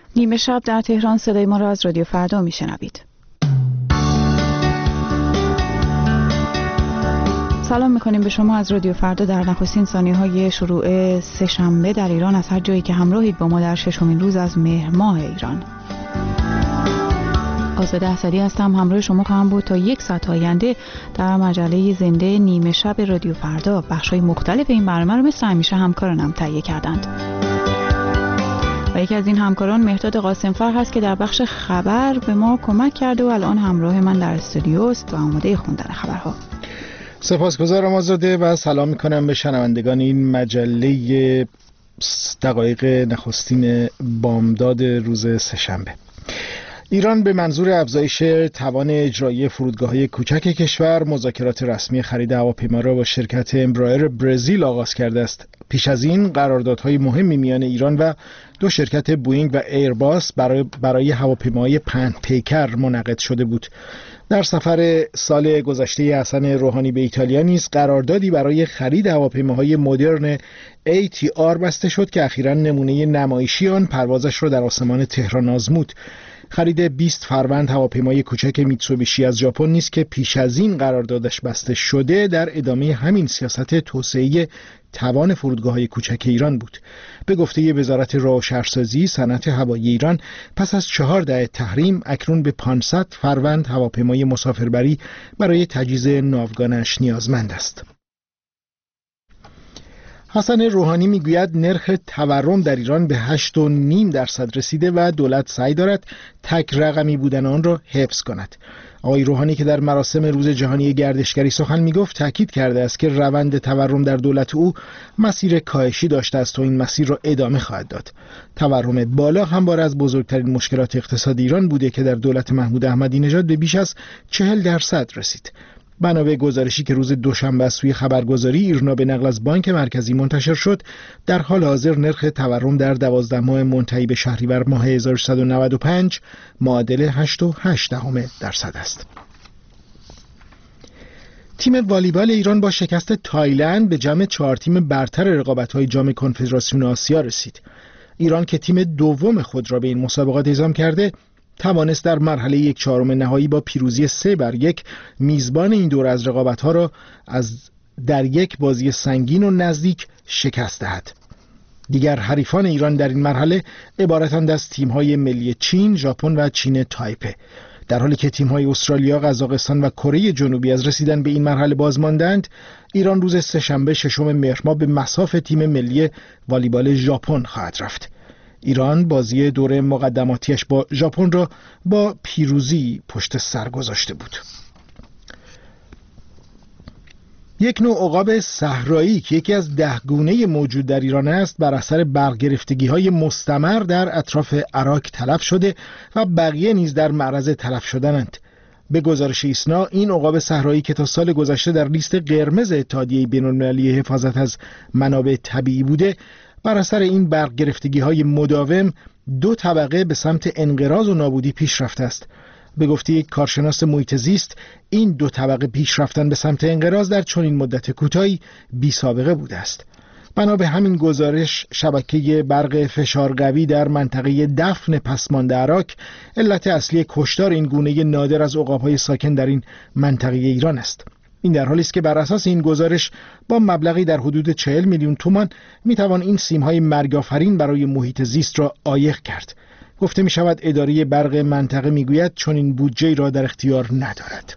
نیمه شب در تهران صدای ما را از رادیو فردا میشنوید. سلام میکنیم به شما از رادیو فردا در نخستین ثانیه‌های شروع سه‌شنبه در ایران از هر جایی که همراهید با ما در ششمین روز از مهر ماه ایران. آزاده اسدی هستم، همراه شما خواهم بود تا یک ساعت آینده در مجله زنده نیمه شب رادیو فردا. بخش‌های مختلف این برنامه رو مثل همیشه همکارانم تهیه کردند. و یکی از این همکاران مهرداد قاسمفر هست که در بخش خبر به ما کمک کرده و الان همراه من در استودیو است و آماده خوندن خبرها. سپاسگزارم آزاده و سلام میکنم به شنوندگان این مجله دقایق نخستین بامداد روز سه‌شنبه. ایران به منظور افزایش توان اجرایی فرودگاه‌های کوچک کشور مذاکرات رسمی خرید هواپیما را با شرکت امبرایر برزیل آغاز کرده است. پیش از این قراردادهای مهمی میان ایران و دو شرکت بوئینگ و ایرباس برای هواپیماهای پهن‌پیکر منعقد شده بود. در سفر سال گذشته حسن روحانی به ایتالیا نیز قراردادی برای خرید هواپیماهای مدرن ATR بسته شد که اخیراً نمونه نمایشی آن پروازش را در آسمان تهران آزمود. خرید 20 فروند هواپیمای کوچک میتسوبیشی از ژاپن نیست که پیش از این قراردادش بسته شده در ادامه همین سیاست توسعه توان فرودگاه‌های کوچک ایران بود. به گفته وزارت راه و شهرسازی، صنعت هوایی ایران پس از 4 دهه تحریم اکنون به 500 فروند هواپیمای مسافربری برای تجهیز ناوگانش نیازمند است. حسن روحانی میگوید نرخ تورم در ایران به 8.5% رسیده و دولت سعی دارد تک رقمی بودن آن را حفظ کند. آقای روحانی که در مراسم روز جهانی گردشگری سخن میگفت تاکید کرده است که روند تورم در دولت او مسیر کاهشی داشته است و این مسیر را ادامه خواهد داد. تورم بالا همواره از بزرگترین مشکلات اقتصادی ایران بوده که در دولت محمود احمدی نژاد به بیش از 40% رسید. بنا به گزارشی که روز دوشنبه از سوی خبرگزاری ایرنا به نقل از بانک مرکزی منتشر شد، در حال حاضر نرخ تورم در 12 ماه منتهی به شهریور ماه 1395 معادل 8.8% است. تیم والیبال ایران با شکست تایلند به جمع 4 تیم برتر رقابت‌های جام کنفدراسیون آسیا رسید. ایران که تیم دوم خود را به این مسابقات اعزام کرده، توانست در مرحله 1/4 نهایی با پیروزی 3-1 میزبان این دور از رقابت‌ها را در یک بازی سنگین و نزدیک شکست دهد. دیگر حریفان ایران در این مرحله عبارتند از تیم‌های ملی چین، ژاپن و چین تایپه. در حالی که تیم‌های استرالیا، قزاقستان و کره جنوبی از رسیدن به این مرحله باز ماندند، ایران روز سه‌شنبه 6 مهر ماه به مصاف تیم ملی والیبال ژاپن خواهد رفت. ایران بازی دوره مقدماتیش با ژاپن را با پیروزی پشت سر گذاشته بود. یک نوع عقاب صحرایی که یکی از 10 گونه موجود در ایران است بر اثر برق گرفتگی‌های مستمر در اطراف عراق تلف شده و بقیه نیز در معرض تلف شدنند. به گزارش ایسنا، این عقاب صحرایی که تا سال گذشته در لیست قرمز اتحادیه بین‌المللی حفاظت از منابع طبیعی بوده، بر اثر این برق گرفتگی‌های مداوم 2 طبقه به سمت انقراض و نابودی پیش رفته است. به گفته یک کارشناس محیط زیست، این 2 طبقه پیش رفتن به سمت انقراض در چنین مدت کوتاهی بی سابقه بوده است. بنا به همین گزارش، شبکه برق فشار قوی در منطقه دفن پسمانده عراق علت اصلی کشتار این گونه نادر از عقاب‌های ساکن در این منطقه ایران است. این در حالی است که بر اساس این گزارش با مبلغی در حدود 40 میلیون تومان میتوان این سیم‌های مرگ‌آفرین برای محیط زیست را عایق کرد. گفته می شود اداره برق منطقه میگوید چون این بودجه را در اختیار ندارد.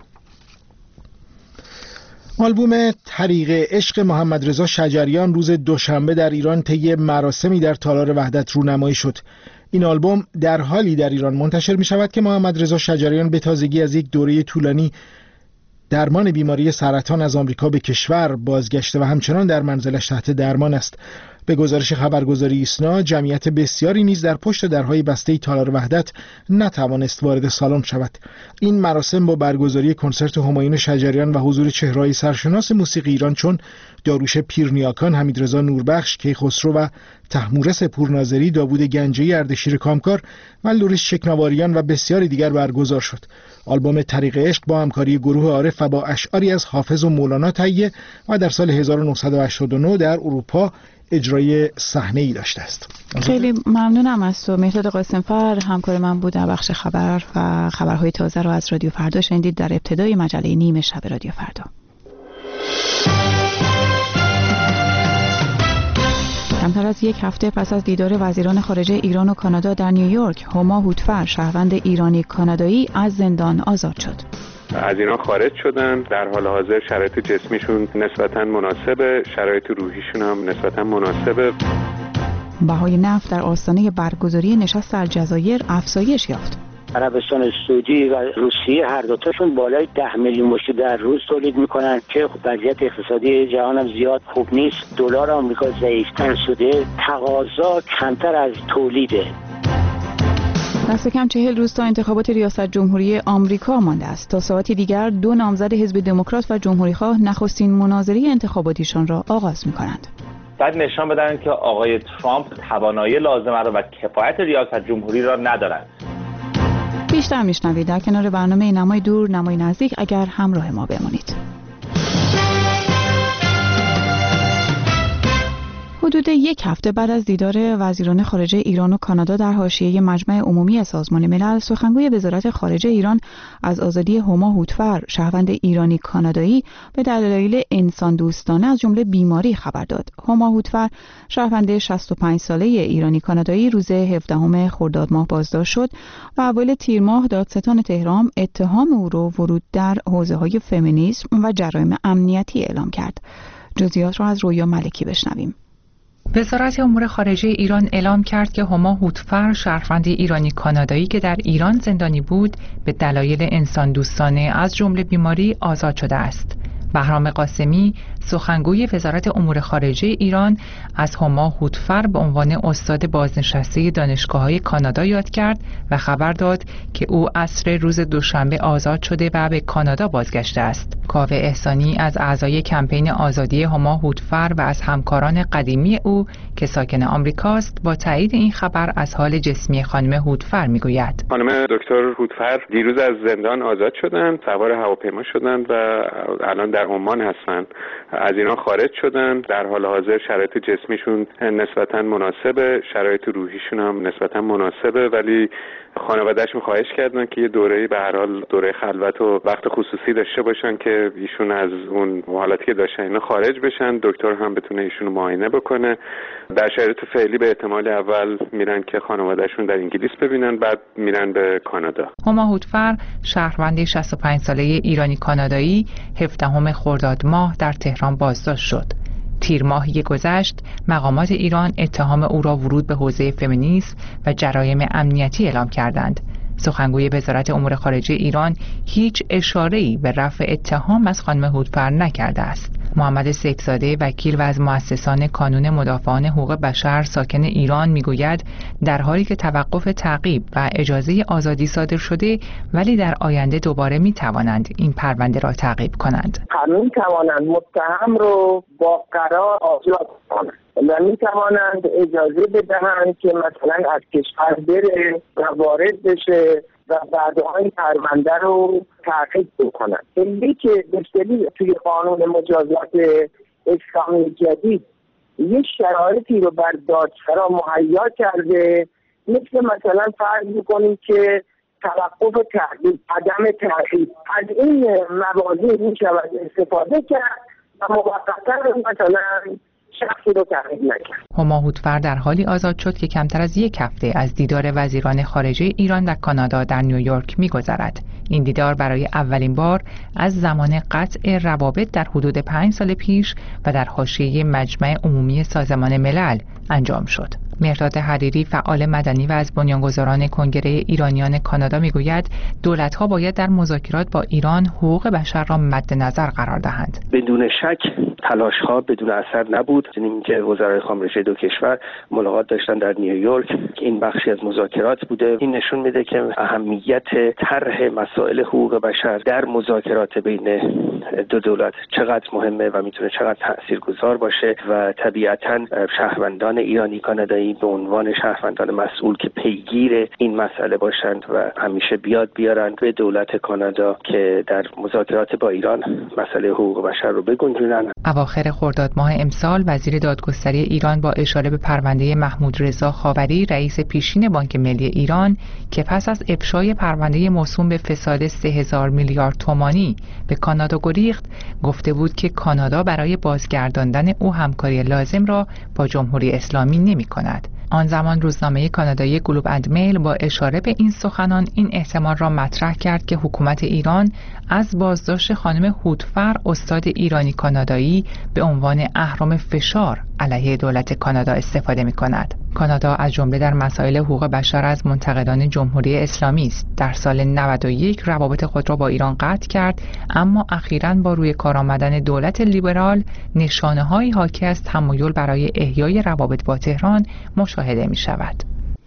آلبوم طریق عشق محمد رضا شجریان روز دوشنبه در ایران طی مراسمی در تالار وحدت رونمایی شد. این آلبوم در حالی در ایران منتشر می شود که محمد رضا شجریان به تازگی از یک دوره طولانی درمان بیماری سرطان از آمریکا به کشور بازگشته و همچنان در منزلش تحت درمان است. به گزارش خبرگزاری ایسنا، جمعیت بسیاری نیز در پشت درهای بسته تالار وحدت نتوانست وارد سالن شود. این مراسم با برگزاری کنسرت همایون شجریان و حضور چهره‌های سرشناس موسیقی ایران چون داروش پیرنیاکان، حمیدرضا نوربخش، کیخسرو و طهمورث پورناظری، داوود گنجی، اردشیر کامکار و لوریس چکناواریان و بسیاری دیگر برگزار شد. آلبوم طریق عشق با همکاری گروه عارف و با اشعاری از حافظ و مولانا تهیه و در سال 1989 در اروپا اجرای صحنه‌ای داشته است. خیلی ممنونم از تو. مهرداد قاسمفر همکار من بود در بخش خبر و خبرهای تازه رو از رادیو فردا شنیدید در ابتدای مجله نیمه شب رادیو فردا. کمتر از یک هفته پس از دیدار وزیران خارجه ایران و کانادا در نیویورک، هما هوتفر، شهروند ایرانی کانادایی، از زندان آزاد شد. از اینا خارج شدن. در حال حاضر شرایط جسمیشون نسبتاً مناسبه، شرایط روحیشون هم نسبتاً مناسبه. بهای نفت در آستانه برگزاری نشست الجزایر افزایش یافت. عربستان سعودی و روسیه هر دوتاشون بالای 10 میلیون مشت در روز تولید میکنن که وضعیت اقتصادی جهان هم زیاد خوب نیست. دلار آمریکا ضعیف‌تر شده، تقاضا کمتر از تولیده. دست کم 40 روز تا انتخابات ریاست جمهوری آمریکا مانده است. تا ساعتی دیگر دو نامزد حزب دموکرات و جمهوری‌خواه نخستین مناظره انتخاباتیشان را آغاز می‌کنند. بعد نشان بدن که آقای ترامپ توانایی لازمه را و کفایت ریاست جمهوری را ندارند. بیشتر میشنوید در کنار برنامه نمای دور نمای نزدیک اگر همراه ما بمانید. حدود یک هفته بعد از دیدار وزیران خارجه ایران و کانادا در حاشیه مجمع عمومی سازمان ملل، سخنگوی وزارت خارجه ایران از آزادی هما هوتفر، شهروند ایرانی کانادایی، به دلایل انسان دوستانه از جمله بیماری خبر داد. هما هوتفر، شهروند 65 ساله ایرانی کانادایی، روز 17 خرداد ماه بازداشت شد و اوایل تیر ماه دادستان تهران اتهام او را ورود در حوزه‌های فمینیسم و جرایم امنیتی اعلام کرد. جزئیات را از رویا ملکی بشنویم. وزارت امور خارجه ایران اعلام کرد که هما هوتفر، شهروند ایرانی کانادایی که در ایران زندانی بود، به دلایل انسان دوستانه از جمله بیماری آزاد شده است. بهرام قاسمی، سخنگوی وزارت امور خارجه ایران، از هما هوتفر به عنوان استاد بازنشسته دانشگاه‌های کانادا یاد کرد و خبر داد که او عصر روز دوشنبه آزاد شده و به کانادا بازگشته است. کاوه احسانی از اعضای کمپین آزادی هما هوتفر و از همکاران قدیمی او که ساکن آمریکاست، با تایید این خبر از حال جسمی خانم هوتفر میگوید. خانم دکتر هوتفر دیروز از زندان آزاد شدند، سوار هواپیما شدند و الان در عمان هستند. از اینا خارج شدن. در حال حاضر شرایط جسمیشون نسبتاً مناسبه، شرایط روحیشون هم نسبتاً مناسبه، ولی خانواده‌شون خواهش کردن که یه دوره‌ای به هر حال دوره خلوت و وقت خصوصی داشته باشن که ایشون از اون حالتی که داشتن اینا خارج بشن، دکتر هم بتونه ایشونو معاینه بکنه. در شرایط فعلی به احتمال اول میرن که خانواده‌شون در انگلیس ببینن، بعد میرن به کانادا. هما هوتفر، شهروند 65 ساله ایرانی کانادایی، 17 خرداد ماه در تهران بازداشت شد. تیر ماهی گذشت مقامات ایران اتهام او را ورود به حوزه فمینیسم و جرایم امنیتی اعلام کردند. سخنگوی وزارت امور خارجه ایران هیچ اشاره‌ای به رفع اتهام از خانم هوتفر نکرده است. محمد سیفزاده، وکیل و از مؤسسان کانون مدافعان حقوق بشر ساکن ایران، میگوید در حالی که توقف تعقیب و اجازه آزادی صادر شده، ولی در آینده دوباره میتوانند این پرونده را تعقیب کنند. میتوانند متهم رو با قرار آزاد کنند و میتوانند اجازه بدهند که مثلا از کشور بره و وارد بشه و بعدها این پرونده رو تعقیب بکنن. خیلی که بسیاری توی قانون مجازات اسلامی جدید یه شرایطی رو بر دادسرا مهیا کرده، مثلا فرض میکنیم که توقف تعقیب، عدم تعقیب، از این مواضع میشود استفاده کرد و موقتا مثلا شخصی رو تعقیب نکرد. هما هوتفر در حالی آزاد شد که کمتر از یک هفته از دیدار وزیران خارجه ایران و کانادا در نیویورک می‌گذرد. این دیدار برای اولین بار از زمان قطع روابط در حدود 5 سال پیش و در حاشیه مجمع عمومی سازمان ملل انجام شد. مهرداد حریری فعال مدنی و از بنیانگذاران کنگره ایرانیان کانادا میگوید دولت‌ها باید در مذاکرات با ایران حقوق بشر را مد نظر قرار دهند. بدون شک تلاش‌ها بدون اثر نبود. دیدیم که وزرای خارجه دو کشور ملاقات داشتن در نیویورک که این بخشی از مذاکرات بوده. این نشون میده که اهمیت طرح مسائل حقوق بشر در مذاکرات بین دو دولت چقدر مهمه و میتونه چقدر تاثیرگذار باشه و طبیعتاً شهروندان ایرانی کانادایی به عنوان شهروندان مسئول که پیگیر این مسئله باشند و همیشه بیارند به دولت کانادا که در مذاکرات با ایران مسئله حقوق بشر رو بگنجونن. اواخر خرداد ماه امسال وزیر دادگستری ایران با اشاره به پرونده محمود رضا خاوری رئیس پیشین بانک ملی ایران که پس از افشای پرونده موسوم به فساد 3000 میلیارد تومانی به کانادا گریخت، گفته بود که کانادا برای بازگرداندن او همکاری لازم را با جمهوری اسلامی نمی‌کند. آن زمان روزنامه کانادایی گلوب اند میل با اشاره به این سخنان این احتمال را مطرح کرد که حکومت ایران از بازداشت خانم هوتفر استاد ایرانی کانادایی به عنوان اهرم فشار علیه دولت کانادا استفاده می‌کند. کانادا از جمله در مسائل حقوق بشر از منتقدان جمهوری اسلامی است. در سال 91 روابط خود را با ایران قطع کرد، اما اخیراً با روی کار آمدن دولت لیبرال نشانه‌هایی حاکی از تمایل برای احیای روابط با تهران مشاهده می‌شود.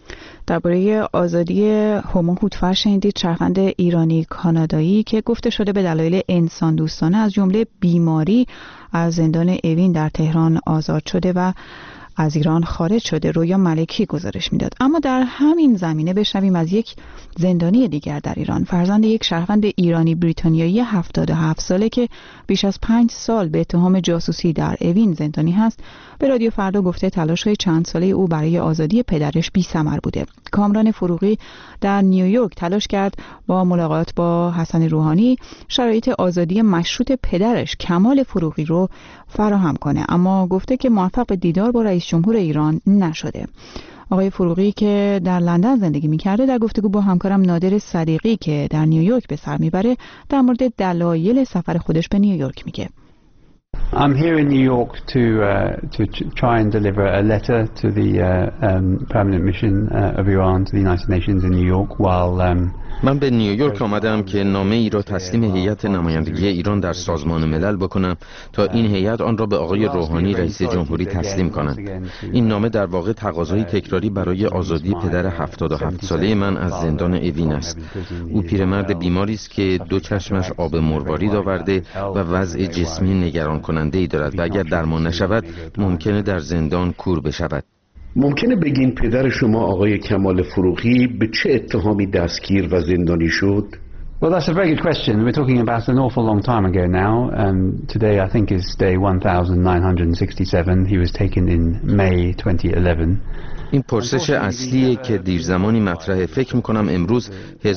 درباره آزادی هما هوتفر شنیدید، شهروند ایرانی کانادایی که گفته شده به دلایل انسان دوستانه از جمله بیماری از زندان اوین در تهران آزاد شده و از ایران خارج شده. رویا ملکی گزارش میداد. اما در همین زمینه بشنویم از یک زندانی دیگر در ایران، فرزند یک شهروند ایرانی بریتانیایی 77 ساله که بیش از 5 سال به اتهام جاسوسی در اوین زندانی هست، به رادیو فردا گفته تلاش‌های چند ساله او برای آزادی پدرش بی‌ثمر بوده. کامران فروغی در نیویورک تلاش کرد با ملاقات با حسن روحانی شرایط آزادی مشروط پدرش کمال فروغی رو فراهم کنه، اما گفته که موفق به دیدار با رئیس جمهور ایران نشده. آقای فروغی که در لندن زندگی می‌کرده در گفتگو با همکارم نادر صدیقی که در نیویورک به سر میبره در مورد دلایل سفر خودش به نیویورک میگه. I'm here in New York to try and deliver a letter to the permanent mission of Iran to the United Nations in New York while من به نیویورک آمدم که نامه ای را تسلیم هیئت نمایندگی ایران در سازمان ملل بکنم تا این هیئت آن را به آقای روحانی رئیس جمهوری تسلیم کنند. این نامه در واقع تقاضای تکراری برای آزادی پدر 77 ساله من از زندان اوین است. او پیرمرد بیماری است که دو چشمش آب مروارید آورده و وضع جسمی نگران کننده ای دارد و اگر درمان نشود ممکنه در زندان کور بشود. ممکنه بگین پدر شما آقای کمال فروغی به چه اتهامی دستگیر و زندانی شد؟ Well, that's a very good question. We're talking about an awful long time ago now. Today I think is day 1967. He was taken in May 2011. این پرسش اصلیه که دیر زمانی مطرحه. فکر میکنم امروز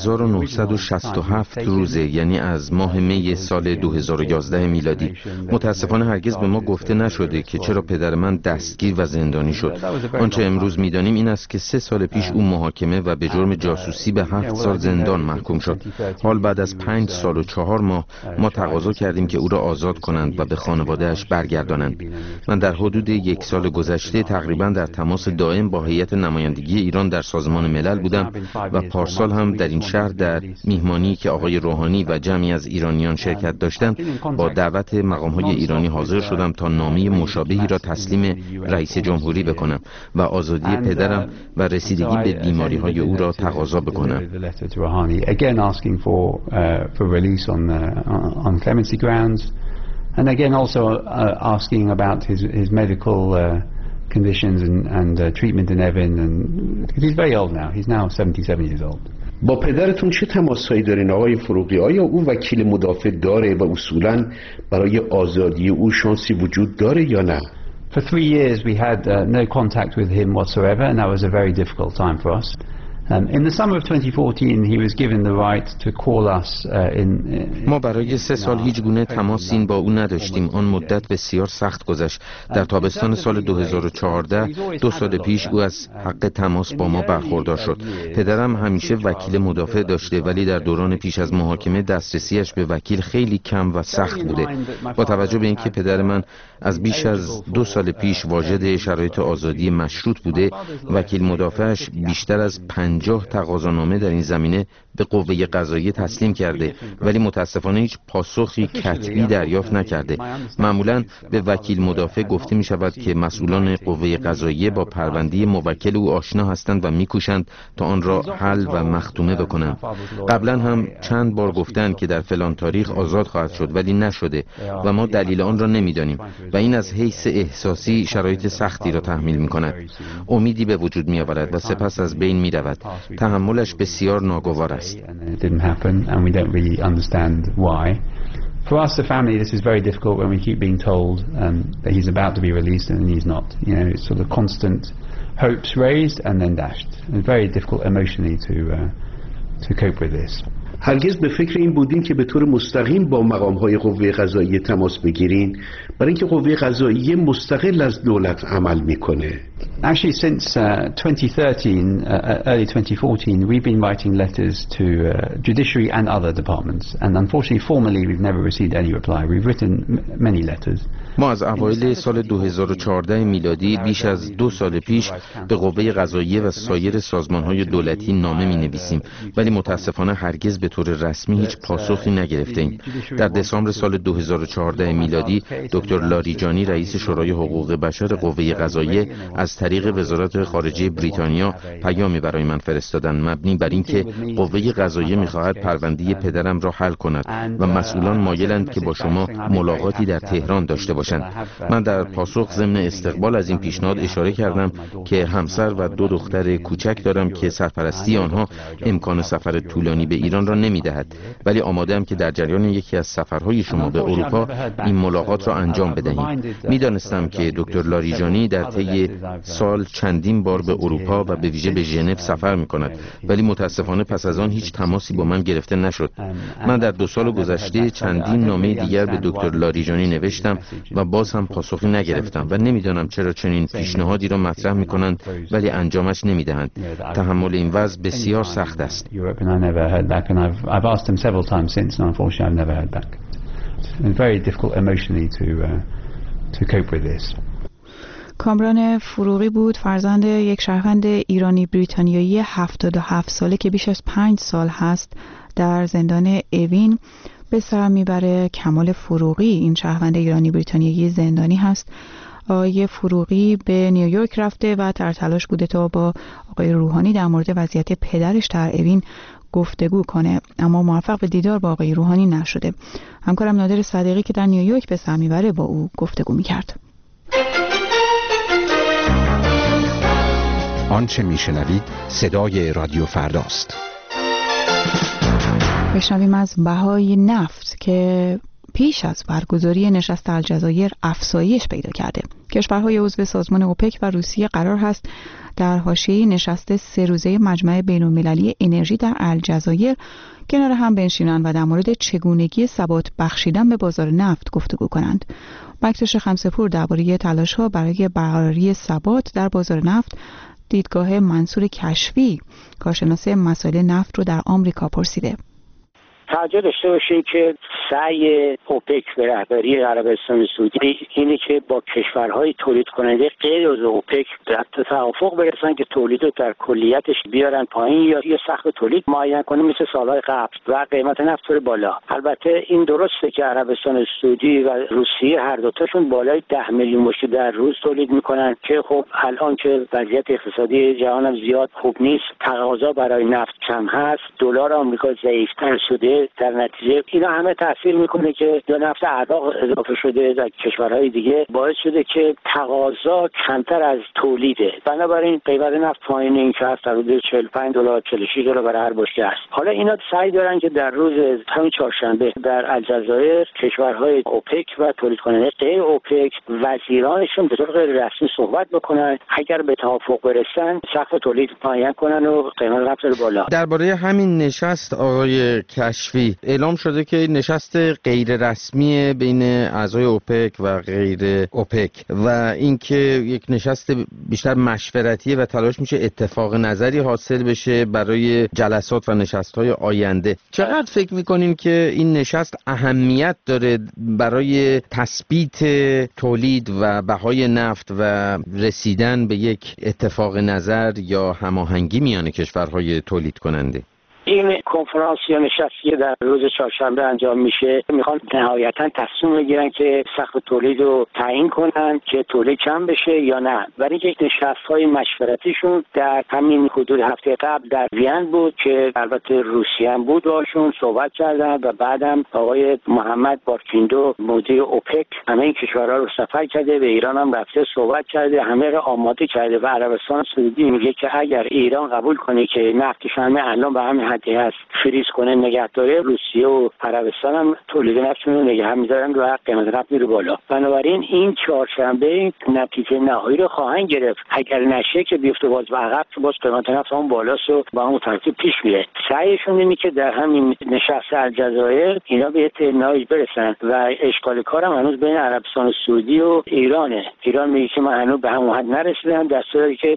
1967 روزه، یعنی از ماه می سال 2011 میلادی. متاسفانه هرگز به ما گفته نشده که چرا پدر من دستگیر و زندانی شد. آنچه امروز میدانیم این است که 3 سال پیش او محاکمه و به جرم جاسوسی به 7 سال زندان محکوم شد. حال بعد از 5 سال و 4 ماه ما تقاضا کردیم که او را آزاد کنند و به خانواده‌اش برگردانند. من در حدود 1 سال گذشته تقریبا در تماس دائم با هیئت نمایندگی ایران در سازمان ملل بودم و پارسال هم در این شهر در میهمانی که آقای روحانی و جمعی از ایرانیان شرکت داشتند با دعوت مقام‌های ایرانی حاضر شدم تا نامه مشابهی را تسلیم رئیس جمهوری بکنم و آزادی پدرم و رسیدگی به بیماری‌های او را تقاضا بکنم. And again also asking about his medical conditions and treatment in Evin, and because he's very old now. He's now 77 years old. با پدرتون چه تماسایی دارین آقای فروغی؟ آیا او وکیل مدافع داره و اصولاً برای آزادی او شانسی وجود داره یا نه؟ For 3 years we had no contact with him whatsoever, and that was a very difficult time for us. In the summer of 2014 he was given the right to call us ما برای 3 سال هیچ گونه تماسی با او نداشتیم. آن مدت بسیار سخت گذشت. در تابستان سال 2014 2 سال پیش او از حق تماس با ما برخوردار شد. پدرم همیشه وکیل مدافع داشته ولی در دوران پیش از محاکمه دسترسیش به وکیل خیلی کم و سخت بوده. با توجه به اینکه پدر من از بیش از 2 سال پیش واجد شرایط آزادی مشروط بوده، وکیل مدافعش بیشتر از 50 تقاضانامه در این زمینه به قوه قضاییه تسلیم کرده ولی متاسفانه هیچ پاسخی کتبی دریافت نکرده. معمولاً به وکیل مدافع گفته می شود که مسئولان قوه قضاییه با پرونده موکل او آشنا هستند و میکوشند تا آن را حل و مختومه بکنند. قبلا هم چند بار گفتند که در فلان تاریخ آزاد خواهد شد ولی نشده و ما دلیل آن را نمیدانیم و این از حیث احساسی شرایط سختی را تحمیل می کند. امیدی به وجود می آورد و سپس از بین می رود. تحملش بسیار ناگوار است. For us, the family, this is very difficult when we keep being told that he's about to be released and he's not. You know, it's sort of constant hopes raised and then dashed. It's very difficult emotionally to cope with this. هرگز به فکر این بودین که به طور مستقیم با مقام‌های قوه قضاییه تماس بگیرین برای اینکه قوه قضاییه مستقل از دولت عمل میکنه؟ Actually, since 2013, early 2014, we've been writing letters to judiciary and other departments, and unfortunately, formally, we've never received any reply. We've written many letters. ما از اوایل سال 2014 میلادی بیش از 2 سال پیش به قوه قضاییه و سایر سازمان‌های دولتی نامه می‌نویسیم ولی متاسفانه هرگز به طور رسمی هیچ پاسخی نگرفته‌ایم. در دسامبر سال 2014 میلادی دکتر لاریجانی رئیس شورای حقوق بشر قوه قضاییه از طریق وزارت خارجه بریتانیا پیامی برای من فرستادند مبنی بر اینکه قوه قضاییه می‌خواهد پرونده پدرم را حل کند و مسئولان مایلند که با شما ملاقاتی در تهران داشته باشند. من در پاسخ ضمن استقبال از این پیشنهاد اشاره کردم که همسر و 2 دختر کوچک دارم که سرپرستی آنها امکان سفر طولانی به ایران را نمی‌دهد ولی آماده‌ام که در جریان یکی از سفرهای شما به اروپا این ملاقات را انجام بدهیم. می‌دانستم که دکتر لاریجانی در طی سال چندین بار به اروپا و به ویژه به ژنو سفر می‌کند ولی متاسفانه پس از آن هیچ تماسی با من گرفته نشد. من در 2 سال گذشته چندین نامه دیگر به دکتر لاریجانی نوشتم و باز هم پاسخی نگرفتم و نمیدانم چرا چنین پیشنهادی را مطرح می‌کنند ولی انجامش نمی‌دهند. تحمل این وضع بسیار سخت است. کامران فروغی بود، فرزند یک شهروند ایرانی بریتانیایی 77 ساله که بیش از 5 سال هست در زندان اوین به سر میبره. کمال فروغی این شهروند ایرانی بریتانیایی زندانی هست. آقای فروغی به نیویورک رفته و در تلاش بوده تا با آقای روحانی در مورد وضعیت پدرش در اوین گفتگو کنه اما موفق به دیدار با آقای روحانی نشده. همکارم نادر صدیقی که در نیویورک به سر میبره با او گفتگو میکرد. آنچه میشنوید صدای رادیو فرداست. بشنویم از بهای نفت که پیش از برگزاری نشست الجزایر افزایش پیدا کرده. کشورهای عضو سازمان اوپک و روسیه قرار هست در حاشیه نشست 3 روزه مجمع بین‌المللی انرژی در الجزایر کنار هم بنشینند و در مورد چگونگی ثبات بخشیدن به بازار نفت گفتگو کنند. بکتش خمسه‌پور درباره تلاش‌ها برای برقراری ثبات در بازار نفت دیدگاه منصور کشفی کارشناس مسائل نفت رو در آمریکا پرسیده. توجه داشته باشید که سعی اوپک به رهبری عربستان سعودی اینه که با کشورهای تولید کننده غیر از اوپک در توافق برسن که تولید رو در کلیتش بیارن پایین یا یه سقف تولید معین کنه مثل سالهای قبل و قیمت نفت بره بالا. البته این درسته که عربستان سعودی و روسیه هر دوتاشون بالای 10 میلیون مشت در روز تولید میکنن که خب الان که وضعیت اقتصادی جهان زیاد خوب نیست، تقاضا برای نفت کم هست، دلار آمریکا ضعیف‌تر شده که در نتیجه اینا همه تاثیر میکنه که دو نفت عراق اضافه شده در کشورهای دیگه، باعث شده که تقاضا کمتر از تولیده. بنابراین قیمت نفت پایین این که هست در حدود $45 $46 برای هر بشکه است. حالا اینا سعی دارن که در روز همین چهارشنبه در الجزایر کشورهای اوپک و تولید کننده غیر اوپک وزیرانشون به طور غیر رسمی صحبت بکنن، اگر به توافق برسن سقف تولید معین کنن و قیمت نفت رو بالا. درباره همین نشست آقای کشفی اعلام شده که نشست غیر رسمی بین اعضای اوپک و غیر اوپک و اینکه یک نشست بیشتر مشورتی و تلاش میشه اتفاق نظری حاصل بشه برای جلسات و نشست‌های آینده. چقدر فکر میکنین که این نشست اهمیت داره برای تثبیت تولید و بهای نفت و رسیدن به یک اتفاق نظر یا هماهنگی میان کشورهای تولید کننده؟ این کنفرانس یا نشستی در روز چهارشنبه انجام میشه، میخوان نهایتا تصمیم بگیرن که سقف تولید رو تعیین کنن که تولید کم بشه یا نه. برای یک نشست‌های مشورتیشون در همین حدود هفته قبل در وین بود که البته روسیه هم بود باشون صحبت کردن و بعدم آقای محمد بارکیندو مدیر اوپک همه این کشورها رو سفر کرده، به ایران هم رفته صحبت کرده، همه رو آماده کرده و عربستان سعودی میگه که اگر ایران قبول کنه که نفتش همه الان به همین حدی هست فریز کنه نگه داره، روسیه و عربستان هم تولید نفتشون رو نگه می‌دارن و قیمت نفت میره بالا. بنابراین این چهارشنبه نتیجه نهایی رو خواهند گرفت. اگر نشه که بیفته باز به عقب، باز قیمت نفت اون بالاست و با اون ترتیب پیش میره. سعیشون اینه که در همین نشست الجزایر اینا به اتفاقی برسن و اشکال کارم هنوز بین عربستان و سعودی و ایرانه. ایران میگه که من هنوز به همون حد نرسیدم، در صورتی که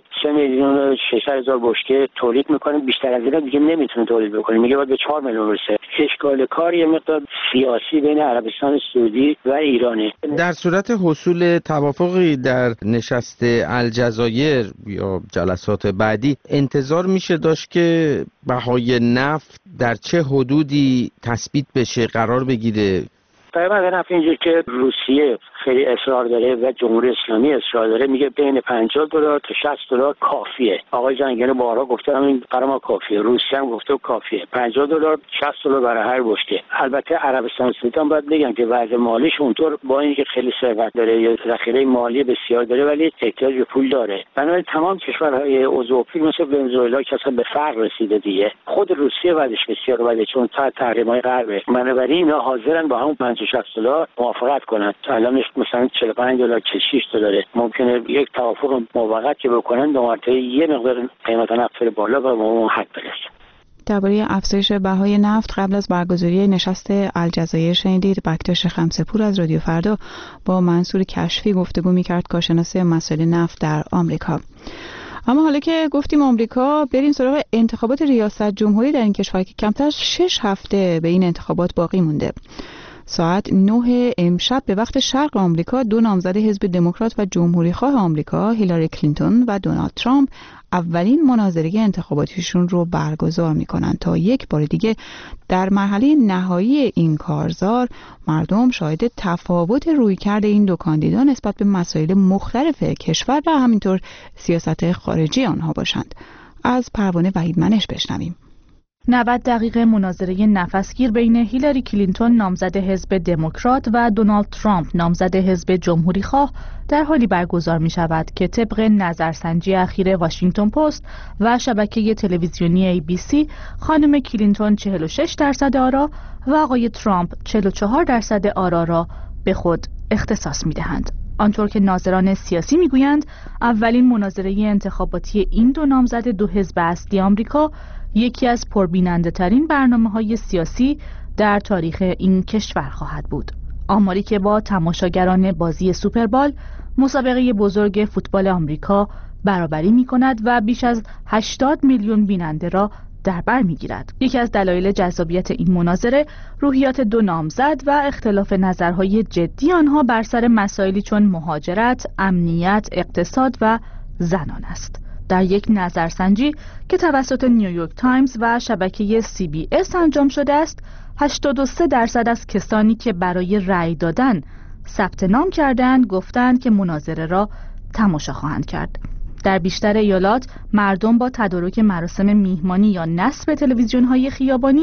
3,600,000 بشکه تولید میکنه، بیشتر از این دیگه نمیتونه تولید بکنه، میگه باید به 4 میلیون برسه. اشکال کار یه مقدار سیاسی بین عربستان سعودی و ایرانه. در صورت حصول توافقی در نشست الجزایر یا جلسات بعدی انتظار میشه داشت که بهای نفت در چه حدودی تثبیت بشه، قرار بگیره؟ قیمت نفت اینجور که روسیه خیلی اصرار داره و جمهوری اسلامی اصرار داره، میگه بین $50 تا $60 کافیه. آقای جنگیان بارها گفته همین برای ما کافیه، روسیه هم گفته کافیه، $50 $60 برای هر بشکه. البته عربستان سعودی هم باید بگم که وضع مالیش اونطور با اینکه خیلی ثروت داره یا ذخیره مالی بسیار داره ولی احتیاج به پول داره. بنابراین تمام کشورهای عضو اوپک مثل ونزوئلا که اصلا به فقر رسیده دیگه، خود روسیه وضعش بسیار بده چون تحت تحریم‌های غربه. بنابراین اینا حاضرن با همون $50-60 موافقت کنن. الان مثلا $45 $46 ممکنه یک توافق موقت که بکنن دو مرتبه یه مقدار قیمت نفت بالا و اون حد برسه. درباره افزایش بهای نفت قبل از برگزاری نشست الجزایر شنیدید بکتاش خمسه‌پور از رادیو فردا با منصور کشفی گفتگو می‌کرد، کارشناس مسائل نفت در آمریکا. اما حالا که گفتیم آمریکا، بریم سراغ انتخابات ریاست جمهوری در این کشور که کمتر از 6 هفته به این انتخابات باقی مونده. ساعت 9 امشب به وقت شرق آمریکا دو نامزد حزب دموکرات و جمهوریخواه آمریکا، هیلاری کلینتون و دونالد ترامپ، اولین مناظره انتخاباتیشون رو برگزار میکنن تا یک بار دیگه در مرحله نهایی این کارزار مردم شاهد تفاوت رویکرد این دو کاندیدا نسبت به مسائل مختلف کشور و همینطور سیاست خارجی آنها باشند. از پروانه وحیدمنش بشنویم. 90 دقیقه مناظره نفسگیر بین هیلاری کلینتون نامزد حزب دموکرات و دونالد ترامپ نامزد حزب جمهوریخواه در حالی برگزار می شود که طبق نظرسنجی اخیر واشنگتن پست و شبکه تلویزیونی ABC خانم کلینتون 46% آرا و آقای ترامپ 44% آرا را به خود اختصاص می دهند. آنطور که ناظران سیاسی میگویند اولین مناظره انتخاباتی این دو نامزد دو حزب اصلی آمریکا یکی از پربیننده ترین برنامه‌های سیاسی در تاریخ این کشور خواهد بود. آماری که با تماشاگران بازی سوپربال، مسابقه بزرگ فوتبال آمریکا، برابری می‌کند و بیش از 80 میلیون بیننده را در بر می‌گیرد. یکی از دلایل جذابیت این مناظره روحیات دو نامزد و اختلاف نظرهای جدی آنها بر سر مسائلی چون مهاجرت، امنیت، اقتصاد و زنان است. در یک نظرسنجی که توسط نیویورک تایمز و شبکه CBS انجام شده است، 83% از کسانی که برای رأی دادن ثبت نام کردند گفتند که مناظره را تماشا خواهند کرد. در بیشتر ایالات مردم با تدارک مراسم میهمانی یا نصب تلویزیون‌های خیابانی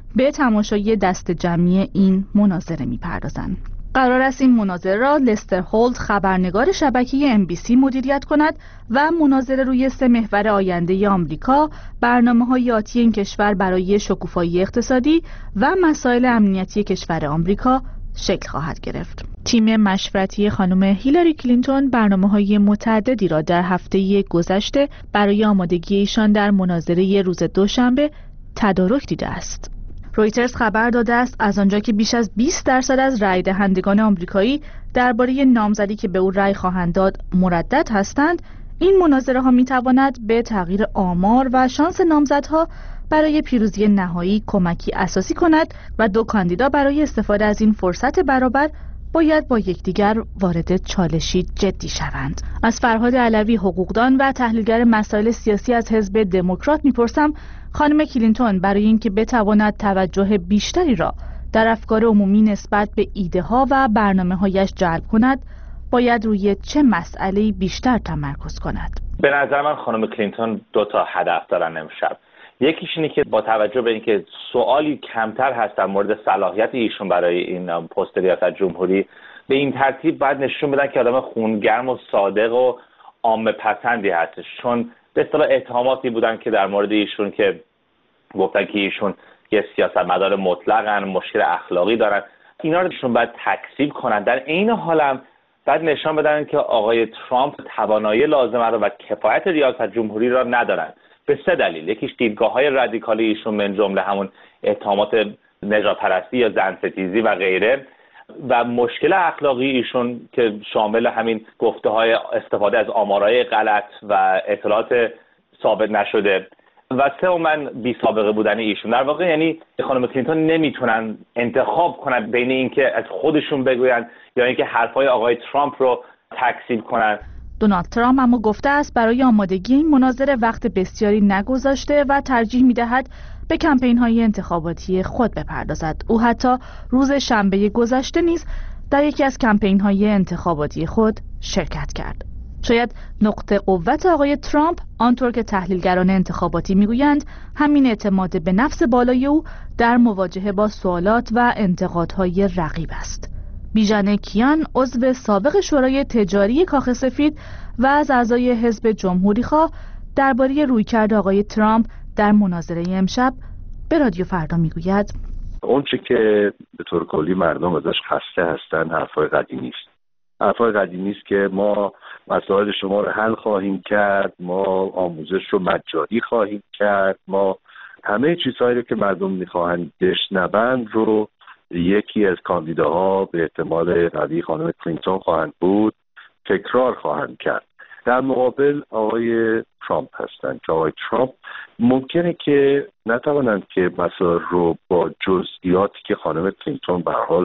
به تماشای دست جمعی این مناظره می‌پردازند. قرار است این مناظره را لستر هولت خبرنگار شبکه NBC مدیریت کند و مناظره روی 3 محور آینده آمریکا، برنامه‌های آتی این کشور برای شکوفایی اقتصادی و مسائل امنیتی کشور آمریکا شکل خواهد گرفت. تیم مشورتی خانم هیلاری کلینتون برنامه‌های متعددی را در هفته گذشته برای آمادگی ایشان در مناظره روز دوشنبه تدارک دیده است. رویترز خبر داده است از آنجا که بیش از 20% از رای دهندگان آمریکایی درباره نامزدی که به او رای خواهند داد مردد هستند، این مناظره ها می تواند به تغییر آمار و شانس نامزدها برای پیروزی نهایی کمکی اساسی کند و 2 کاندیدا برای استفاده از این فرصت برابر باید با یکدیگر وارد چالشی جدی شوند. از فرهاد علوی، حقوقدان و تحلیلگر مسائل سیاسی از حزب دموکرات میپرسم خانم کلینتون برای اینکه بتواند توجه بیشتری را در افکار عمومی نسبت به ایده ها و برنامه‌هایش جلب کند، باید روی چه مسئله‌ای بیشتر تمرکز کند؟ به نظر من خانم کلینتون 2 تا هدف دارن امشب. یکیش اینه که با توجه به اینکه سوالی کمتر هست در مورد صلاحیت ایشون برای این پست ریاست جمهوری، به این ترتیب باید نشون بدن که آدم خونگرم و صادق و عامه پسندی هستش، چون به اصطلاح اتهاماتی بودن که در مورد ایشون که گفتن که ایشون یه سیاستمدار مطلقن، مشکل اخلاقی دارن، اینا رو ایشون باید تکذیب کنن. در عین حال هم باید نشان بدن که آقای ترامپ توانایی لازمه رو و کفایت ریاست جمهوری را ندارن به 3 دلیل. یکیش دیدگاه‌های رادیکالی ایشون، من جمله همون اتهامات نژادپرستی یا زنستیزی و غیره، و مشکل اخلاقی ایشون که شامل همین گفته‌های استفاده از آمارهای غلط و اطلاعات ثابت نشده، و 3 بی سابقه بودن ایشون. در واقع یعنی خانم کلینتون نمیتونن انتخاب کنن بین اینکه از خودشون بگوین یا اینکه حرفای آقای ترامپ رو تکذیب کنن. دونالد ترامپ اما گفته است برای آمادگی این مناظره وقت بسیاری نگذاشته و ترجیح می‌دهد به کمپین‌های انتخاباتی خود بپردازد. او حتی روز شنبه گذشته نیز در یکی از کمپین‌های انتخاباتی خود شرکت کرد. شاید نقطه قوت آقای ترامپ، آنطور که تحلیلگران انتخاباتی میگویند، همین اعتماد به نفس بالای او در مواجهه با سوالات و انتقادهای رقیب است. بیژن کیان، عضو سابق شورای تجاری کاخ سفید و از اعضای حزب جمهوری خواه، درباره رویکرد آقای ترامپ در مناظره امشب به رادیو فردا میگوید: اونچه که به طور کلی مردم ازش خسته هستن حرفای قدیمی است. حرفای قدیمی است که ما مسائل شما رو حل خواهیم کرد، ما آموزش رو مجانی خواهیم کرد، ما همه چیزهایی رو که مردم میخواهند بشنوند رو یکی از کاندیداها به احتمال قوی خانم کلینتون خواهند بود تکرار خواهند کرد. در مقابل آقای ترامپ هستند که آقای ترامپ ممکنه که نتوانند که مسائل رو با جزئیاتی که خانم کلینتون به هر حال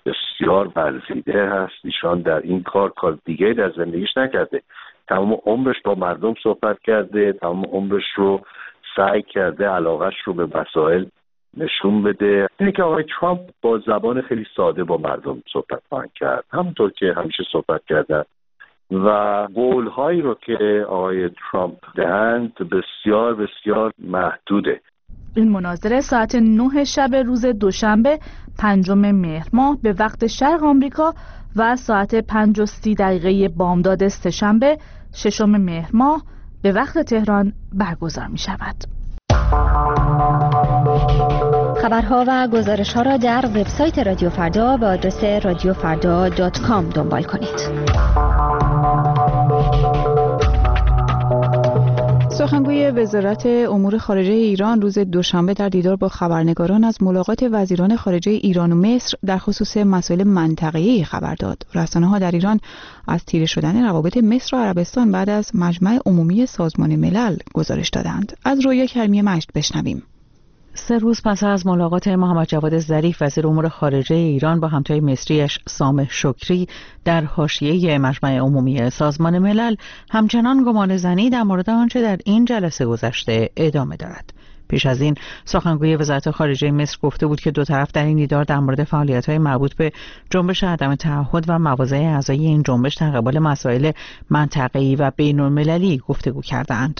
بسیار ورزیده هست، ایشان در این کار دیگه در زندگیش نکرده، تمام عمرش با مردم صحبت کرده، تمام عمرش رو سعی کرده علاقش رو به مسائل نشون بده. اینه که آقای ترامپ با زبان خیلی ساده با مردم صحبت خواهند کرد، همونطور که همیشه صحبت کردن، و قول‌هایی رو که آقای ترامپ دهند بسیار بسیار محدوده. این مناظره ساعت 9 شب روز دوشنبه 5 مهر ماه به وقت شرق آمریکا و ساعت 5:30 بامداد سه‌شنبه 6 مهر ماه به وقت تهران برگزار می شود. خبرها و گزارش‌ها را در وبسایت رادیو فردا به آدرس radiofarda.com دنبال کنید. سخنگوی وزارت امور خارجه ایران روز دوشنبه در دیدار با خبرنگاران از ملاقات وزیران خارجه ایران و مصر در خصوص مسائل منطقه‌ای خبر داد. رسانه‌ها در ایران از تیره شدن روابط مصر و عربستان بعد از مجمع عمومی سازمان ملل گزارش دادند. از رویا کریمی مجد بشنویم. 3 روز پس از ملاقات محمد جواد ظریف وزیر امور خارجه ایران با همتای مصریش سامح شکری در حاشیه مجمع عمومی سازمان ملل، همچنان گمانه‌زنی در مورد آنچه در این جلسه گذشته ادامه دارد. پیش از این سخنگوی وزارت خارجه مصر گفته بود که 2 طرف در این دیدار در مورد فعالیت‌های مربوط به جنبش عدم تعهد و مواضع اعضای این جنبش در قبال مسائل منطقه‌ای و بین‌المللی گفتگو کردند.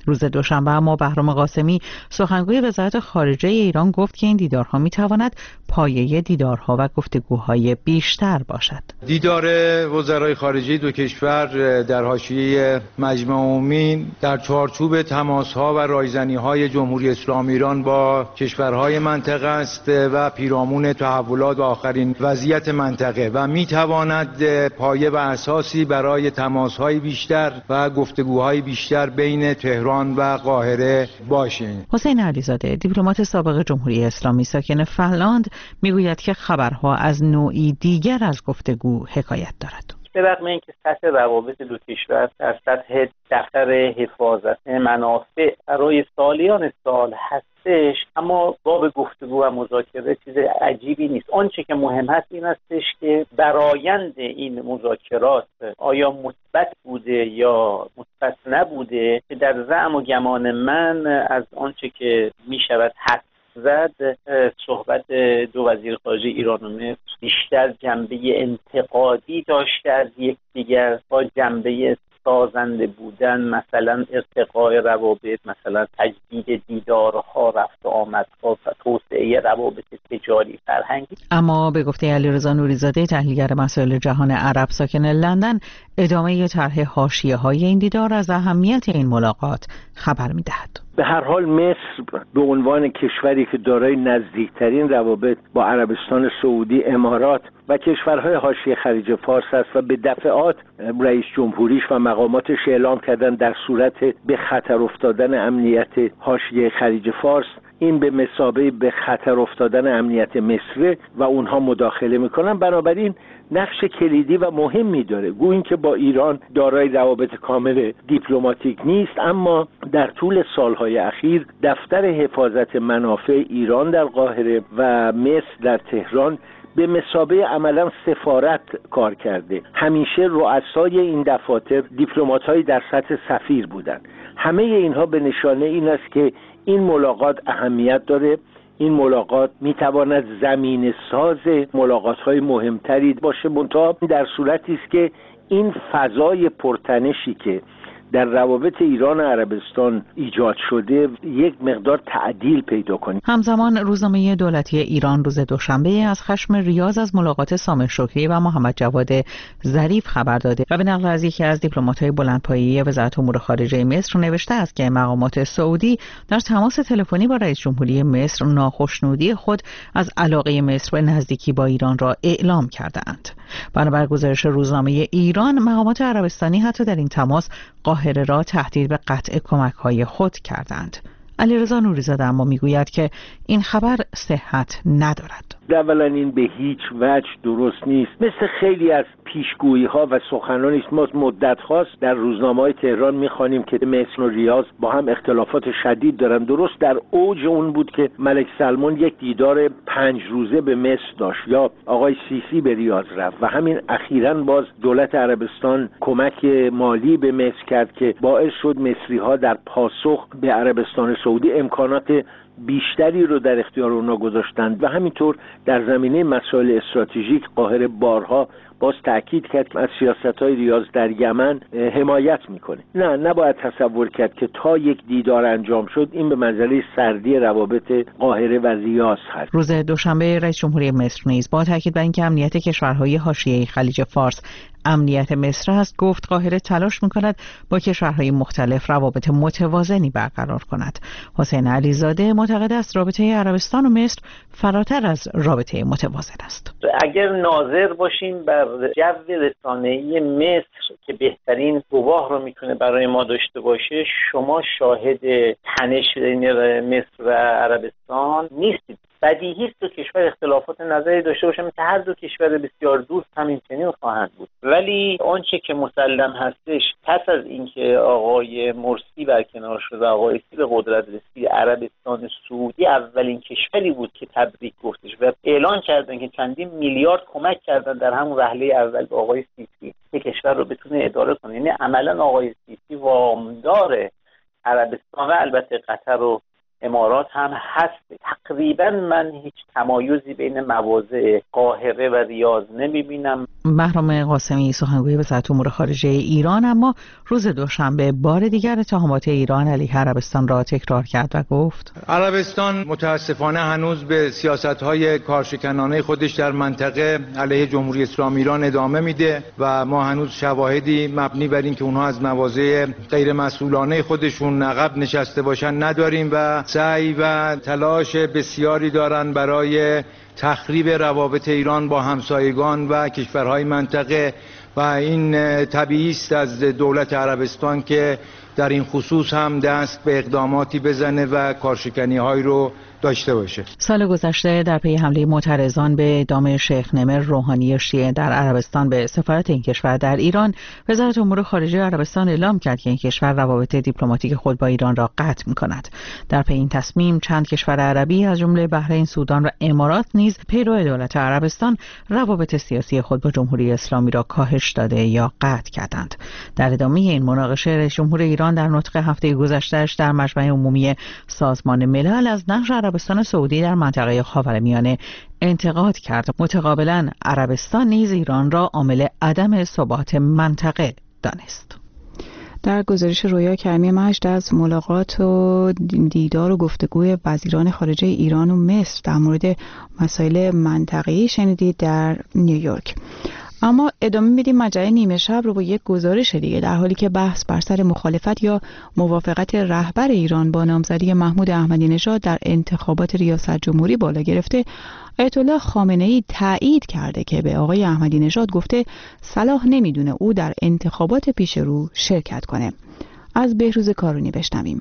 روز دوشنبه اما بهرام قاسمی سخنگوی وزارت خارجه ایران گفت که این دیدارها میتواند پایه دیدارها و گفتگوهای بیشتر باشد. دیدار وزرای خارجه دو کشور در حاشیه مجمع عمومی در چارچوب تماس‌ها و رایزنی‌های جمهوری اسلامی ایران با کشورهای منطقه است و پیرامون تحولات و آخرین وضعیت منطقه و میتواند پایه و اساسی برای تماس‌های بیشتر و گفتگوهای بیشتر بین تهران و قاهره باشه. حسین علیزاده دیپلمات سابق جمهوری اسلامی ساکن فنلاند میگوید که خبرها از نوعی دیگر از گفتگو حکایت دارد. به رغم اینکه سطح روابط دو کشور در سطح دفتر حفاظت منافع برای سالیان سال هستش، اما باب گفتگو و مذاکره چیز عجیبی نیست. آنچه که مهم هست این هستش که برآیند این مذاکرات آیا مثبت بوده یا مثبت نبوده، که در زعم و گمان من از آنچه که میشود حد زد صحبت دو وزیر خارجه ایران و مصر بیشتر جنبه انتقادی داشته از یکدیگر با جنبه سازنده بودن، مثلا ارتقاء روابط، مثلا تجدید دیدارها، رفت و آمدها و توسعه روابط تجاری فرهنگی. اما به گفته علیرضا نوری‌زاده تحلیلگر مسائل جهان عرب ساکن لندن، ادامه طرح حاشیه‌های این دیدار از اهمیت این ملاقات خبر می‌دهد. به هر حال مصر به عنوان کشوری که دارای نزدیکترین روابط با عربستان سعودی، امارات و کشورهای حاشیه خلیج فارس است و به دفعات رئیس جمهوریش و مقاماتش اعلام کردن در صورت به خطر افتادن امنیت حاشیه خلیج فارس این به مثابه به خطر افتادن امنیت مصر و اونها مداخله میکنن. بنابراین نقش کلیدی و مهمی داره. گوییم که با ایران دارای روابط کامل دیپلماتیک نیست، اما در طول سالهای اخیر دفتر حفاظت منافع ایران در قاهره و مصر در تهران به مثابه عملا سفارت کار کرده. همیشه رؤسای این دفاتر دیپلمات‌های در سطح سفیر بودند. همه اینها به نشانه این است که این ملاقات اهمیت داره. این ملاقات میتواند زمینه ساز ملاقات‌های مهمتری باشه، منتها در صورتی است که این فضای پرتنشی که در روابط ایران و عربستان ایجاد شده یک مقدار تعدیل پیدا کنیم. همزمان روزنامه دولتی ایران روز دوشنبه از خشم ریاض از ملاقات سامح شکری و محمد جواد ظریف خبر داده و به نقل از یکی از دیپلمات‌های بلندپایه وزارت امور خارجه مصر نوشته است که مقامات سعودی در تماس تلفنی با رئیس جمهوری مصر ناخشنودی خود از علاقه مصر به نزدیکی با ایران را اعلام کرده‌اند. بنابر گزارش روزنامه ایران، مقامات عربستانی حتی در این تماس قاهره را تهدید به قطع کمک‌های خود کردند. علیرضا نوری‌زاده اما میگوید که این خبر صحت ندارد. اولا این به هیچ وجه درست نیست. مثل خیلی از پیشگویی‌ها و سخنانی است ما مدت هاست در روزنامه‌های تهران می‌خوانیم که مصر و ریاض با هم اختلافات شدید دارن. درست در اوج اون بود که ملک سلمان یک دیدار 5 روزه به مصر داشت یا آقای سیسی به ریاض رفت و همین اخیراً باز دولت عربستان کمک مالی به مصر کرد که باعث شد مصری‌ها در پاسخ به عربستان سعودی امکانات بیشتری رو در اختیار اونا گذاشتند و همینطور در زمینه مسائل استراتژیک قاهره بارها باز تأکید کرد که از سیاست‌های ریاض در یمن حمایت میکنه. نباید تصور کرد که تا یک دیدار انجام شد این به منزله سردی روابط قاهره و ریاض هست. روز دوشنبه رئیس جمهوری مصر نیز با تاکید بر اینکه امنیت کشورهای حاشیه خلیج فارس امنیت مصر است، گفت قاهره تلاش می‌کند با کشورهای مختلف روابط متوازنی برقرار کند. حسین علیزاده معتقد است رابطه عربستان و مصر فراتر از رابطه متوازن است. اگر ناظر باشیم بر جو رسانه‌ای مصر که بهترین گواه رو میتونه برای ما داشته باشه، شما شاهد تنش بین مصر و عربستان نیستید. بدیهی است دو کشور اختلافات نظری داشته باشند، مثل هر دو کشور بسیار دوست همین چنین خواهند بود. ولی آنچه که مسلم هستش پس از اینکه آقای مرسی برکنار شد و آقای سی به قدرت رسید، عربستان سعودی اولین کشوری بود که تبریک گفتش و اعلان کردن که چندین میلیارد کمک کردن در همون وهله اول به آقای سیسی که کشور رو بتونه اداره کنه. یعنی عملا آقای سیسی وامدار عربستان و البته قطر رو امارات هم هست. تقریبا من هیچ تمایزی بین مواضع قاهره و ریاض نمیبینم. بهرام قاسمی سخنگوی وزارت امور خارجه ایران اما روز دوشنبه بار دیگر اتهامات ایران علیه عربستان را تکرار کرد و گفت عربستان متاسفانه هنوز به سیاست‌های کارشکنانه خودش در منطقه علیه جمهوری اسلامی ایران ادامه میده و ما هنوز شواهدی مبنی بر این که اونها از مواضع غیر مسئولانه خودشون عقب نشسته باشن نداریم و سعی و تلاش بسیاری دارن برای تخریب روابط ایران با همسایگان و کشورهای منطقه و این طبیعی است از دولت عربستان که در این خصوص هم دست به اقداماتی بزنه و کارشکنی‌هایی رو داشته باشه. سال گذشته در پی حمله معترضان به اعدام شیخ نمر روحانی شیعه در عربستان به سفارت این کشور در ایران، وزارت امور خارجه عربستان اعلام کرد که این کشور روابط دیپلماتیک خود با ایران را قطع می‌کند. در پی این تصمیم چند کشور عربی از جمله بحرین، سودان و امارات نیز پیرو دولت عربستان روابط سیاسی خود با جمهوری اسلامی را کاهش داده یا قطع کردند. در ادامه این مناقشه رئیس جمهور ایران در نطق هفته گذشته‌اش در مجمع عمومی سازمان ملل از نقش عربستان سعودی در منطقه خاورمیانه انتقاد کرد. متقابلا عربستان نیز ایران را عامل عدم ثبات منطقه دانست. در گزارش رویا کریمی مجد از ملاقات و دیدار و گفتگوی وزیران خارجه ایران و مصر در مورد مسائل منطقه‌ای شنیدید در نیویورک. اما ادامه میدیم مجله نیمه شب رو با یک گزارش دیگه. در حالی که بحث بر سر مخالفت یا موافقت رهبر ایران با نامزدی محمود احمدی نژاد در انتخابات ریاست جمهوری بالا گرفته، آیت الله خامنه‌ای تایید کرده که به آقای احمدی نژاد گفته صلاح نمیدونه او در انتخابات پیش رو شرکت کنه. از بهروز کارونی بشنویم.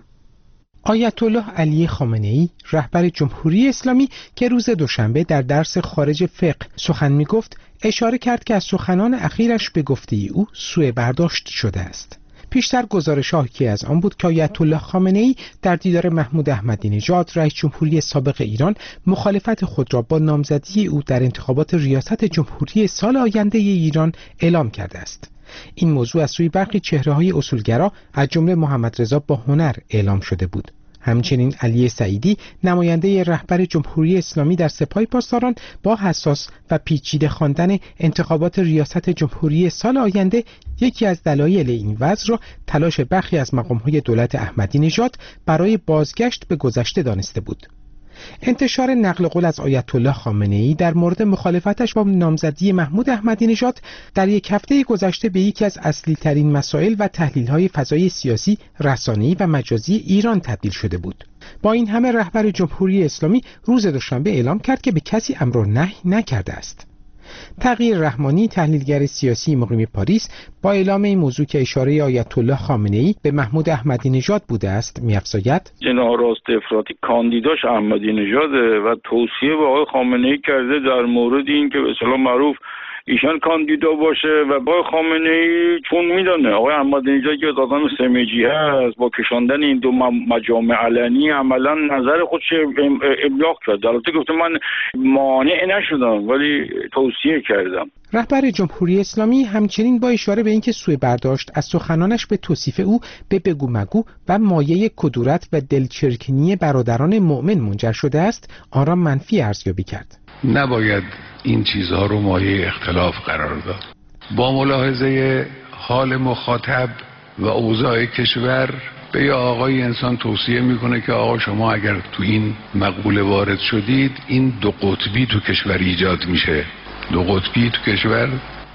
آیت الله علی خامنه‌ای رهبر جمهوری اسلامی که روز دوشنبه در درس خارج فقه سخن می‌گفت، اشاره کرد که از سخنان اخیرش به گفته او سوء برداشت شده است. پیشتر گزارش‌ها حاکی از آن بود که آیت الله خامنه‌ای در دیدار محمود احمدی نژاد رئیس جمهوری سابق ایران مخالفت خود را با نامزدی او در انتخابات ریاست جمهوری سال آینده ایران اعلام کرده است. این موضوع از سوی برخی چهره‌های اصولگرا از جمله محمد رضا با هنر اعلام شده بود. همچنین علی سعیدی نماینده رهبر جمهوری اسلامی در سپاه پاسداران با حساس و پیچیده خواندن انتخابات ریاست جمهوری سال آینده یکی از دلایل این وضع را تلاش برخی از مقام‌های دولت احمدی نژاد برای بازگشت به گذشته دانسته بود. انتشار نقل قول از آیت الله خامنه‌ای در مورد مخالفتش با نامزدی محمود احمدی نژاد در یک هفته گذشته به یکی از اصلی ترین مسائل و تحلیل‌های فضای سیاسی، رسانه‌ای و مجازی ایران تبدیل شده بود. با این همه رهبر جمهوری اسلامی روز دوشنبه اعلام کرد که به کسی امر و نهی نکرده است. تغییر رحمانی، تحلیلگر سیاسی مقیم پاریس، با اعلام این موضوع که اشاره آیت الله خامنه‌ای به محمود احمدی نژاد بوده است می‌افزاید: جناح راست افراطی کاندیداش احمدی نژاده و توصیه به آقای خامنه‌ای کرده در مورد این که به اصطلاح معروف ایشان کاندیدا باشه و با خامنه‌ای چون میدونه آقای احمدی نژاد که آدم سمجی هست، با کشاندن این دو مجامع علنی عملا نظر خودش ابلاغ کرد. البته گفته من مانع نشدم ولی توصیه کردم. رهبر جمهوری اسلامی همچنین با اشاره به اینکه سوء برداشت از سخنانش به توصیف او به بگو مگو و مایه کدورت و دلچرکینی برادران مؤمن منجر شده است، آن را منفی ارزیابی کرد. نباید این چیزها رو مایه اختلاف قرار داد. با ملاحظه حال مخاطب و اوضاع کشور به یه آقای انسان توصیه میکنه که آقا شما اگر تو این مقوله وارد شدید، این دو قطبی تو کشور ایجاد میشه. دو قطبی تو کشور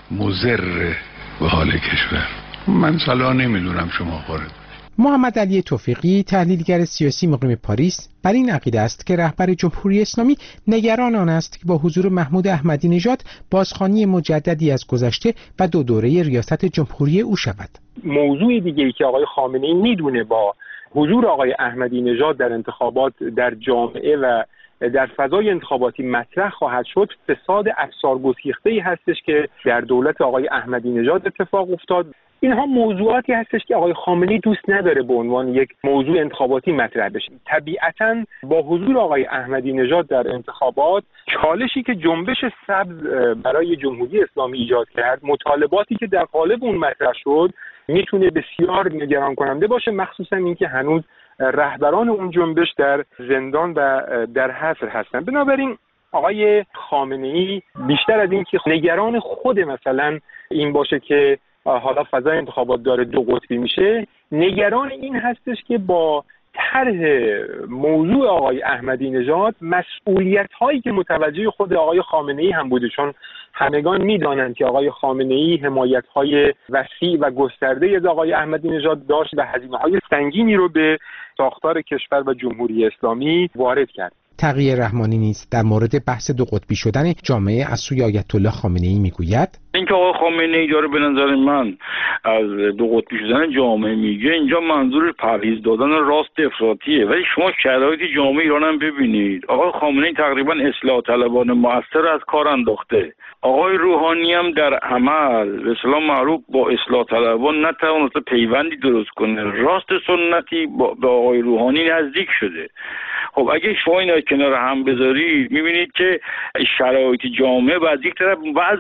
مضر به حال کشور. من صلاح نمیدونم شما وارد. محمد علی توفیقی، تحلیلگر سیاسی مقیم پاریس، بر این عقیده است که رهبر جمهوری اسلامی نگران آن است که با حضور محمود احمدی نژاد بازخوانی مجددی از گذشته و دو دوره ریاست جمهوری او شود. موضوع دیگه‌ای که آقای خامنه‌ای میدونه با حضور آقای احمدی نژاد در انتخابات در جامعه و در فضای انتخاباتی مطرح خواهد شد، فساد افسارگسیخته‌ای هستش که در دولت آقای احمدی نژاد اتفاق افتاد. اینها موضوعاتی هستش که آقای خامنه‌ای دوست نداره به عنوان یک موضوع انتخاباتی مطرح بشه. طبیعتاً با حضور آقای احمدی نژاد در انتخابات، چالشی که جنبش سبز برای جمهوری اسلامی ایجاد کرد، مطالباتی که در قالب اون مطرح شد، میتونه بسیار نگران کننده باشه، مخصوصا اینکه هنوز رهبران اون جنبش در زندان و در حبس هستند. بنابراین آقای خامنه‌ای بیشتر از این که نگران خود مثلا این باشه که حالا فضای انتخابات داره دو قطبی میشه، نگران این هستش که با طرح موضوع آقای احمدی نژاد مسئولیت هایی که متوجه خود آقای خامنه‌ای هم بوده، چون همگان میدانند که آقای خامنه‌ای حمایت های وسیع و گسترده از آقای احمدی نژاد داشت و هزینه های سنگینی رو به ساختار کشور و جمهوری اسلامی وارد کرد. تقی رحمانی نیز در مورد بحث دو قطبی شدن جامعه از سوی آیت الله خامنه‌ای میگوید اینکه آقای خامنه‌ای داره به نظر من از دو قطبی شدن جامعه میگه، اینجا منظورش پرهیز دادن راست افراطیه، ولی شما شرایط جامعه ایران هم ببینید. آقای خامنه‌ای تقریبا اصلاح طلبان مؤثر از کار انداخته. آقای روحانی هم در عمل به اصطلاح معروف با اصلاح طلبان نتوانسته پیوندی درست کنه. راست سنتی با آقای روحانی نزدیک شده. خب اگه شما اینا کنار هم بذارید میبینید که شرایط جامعه و از یک طرف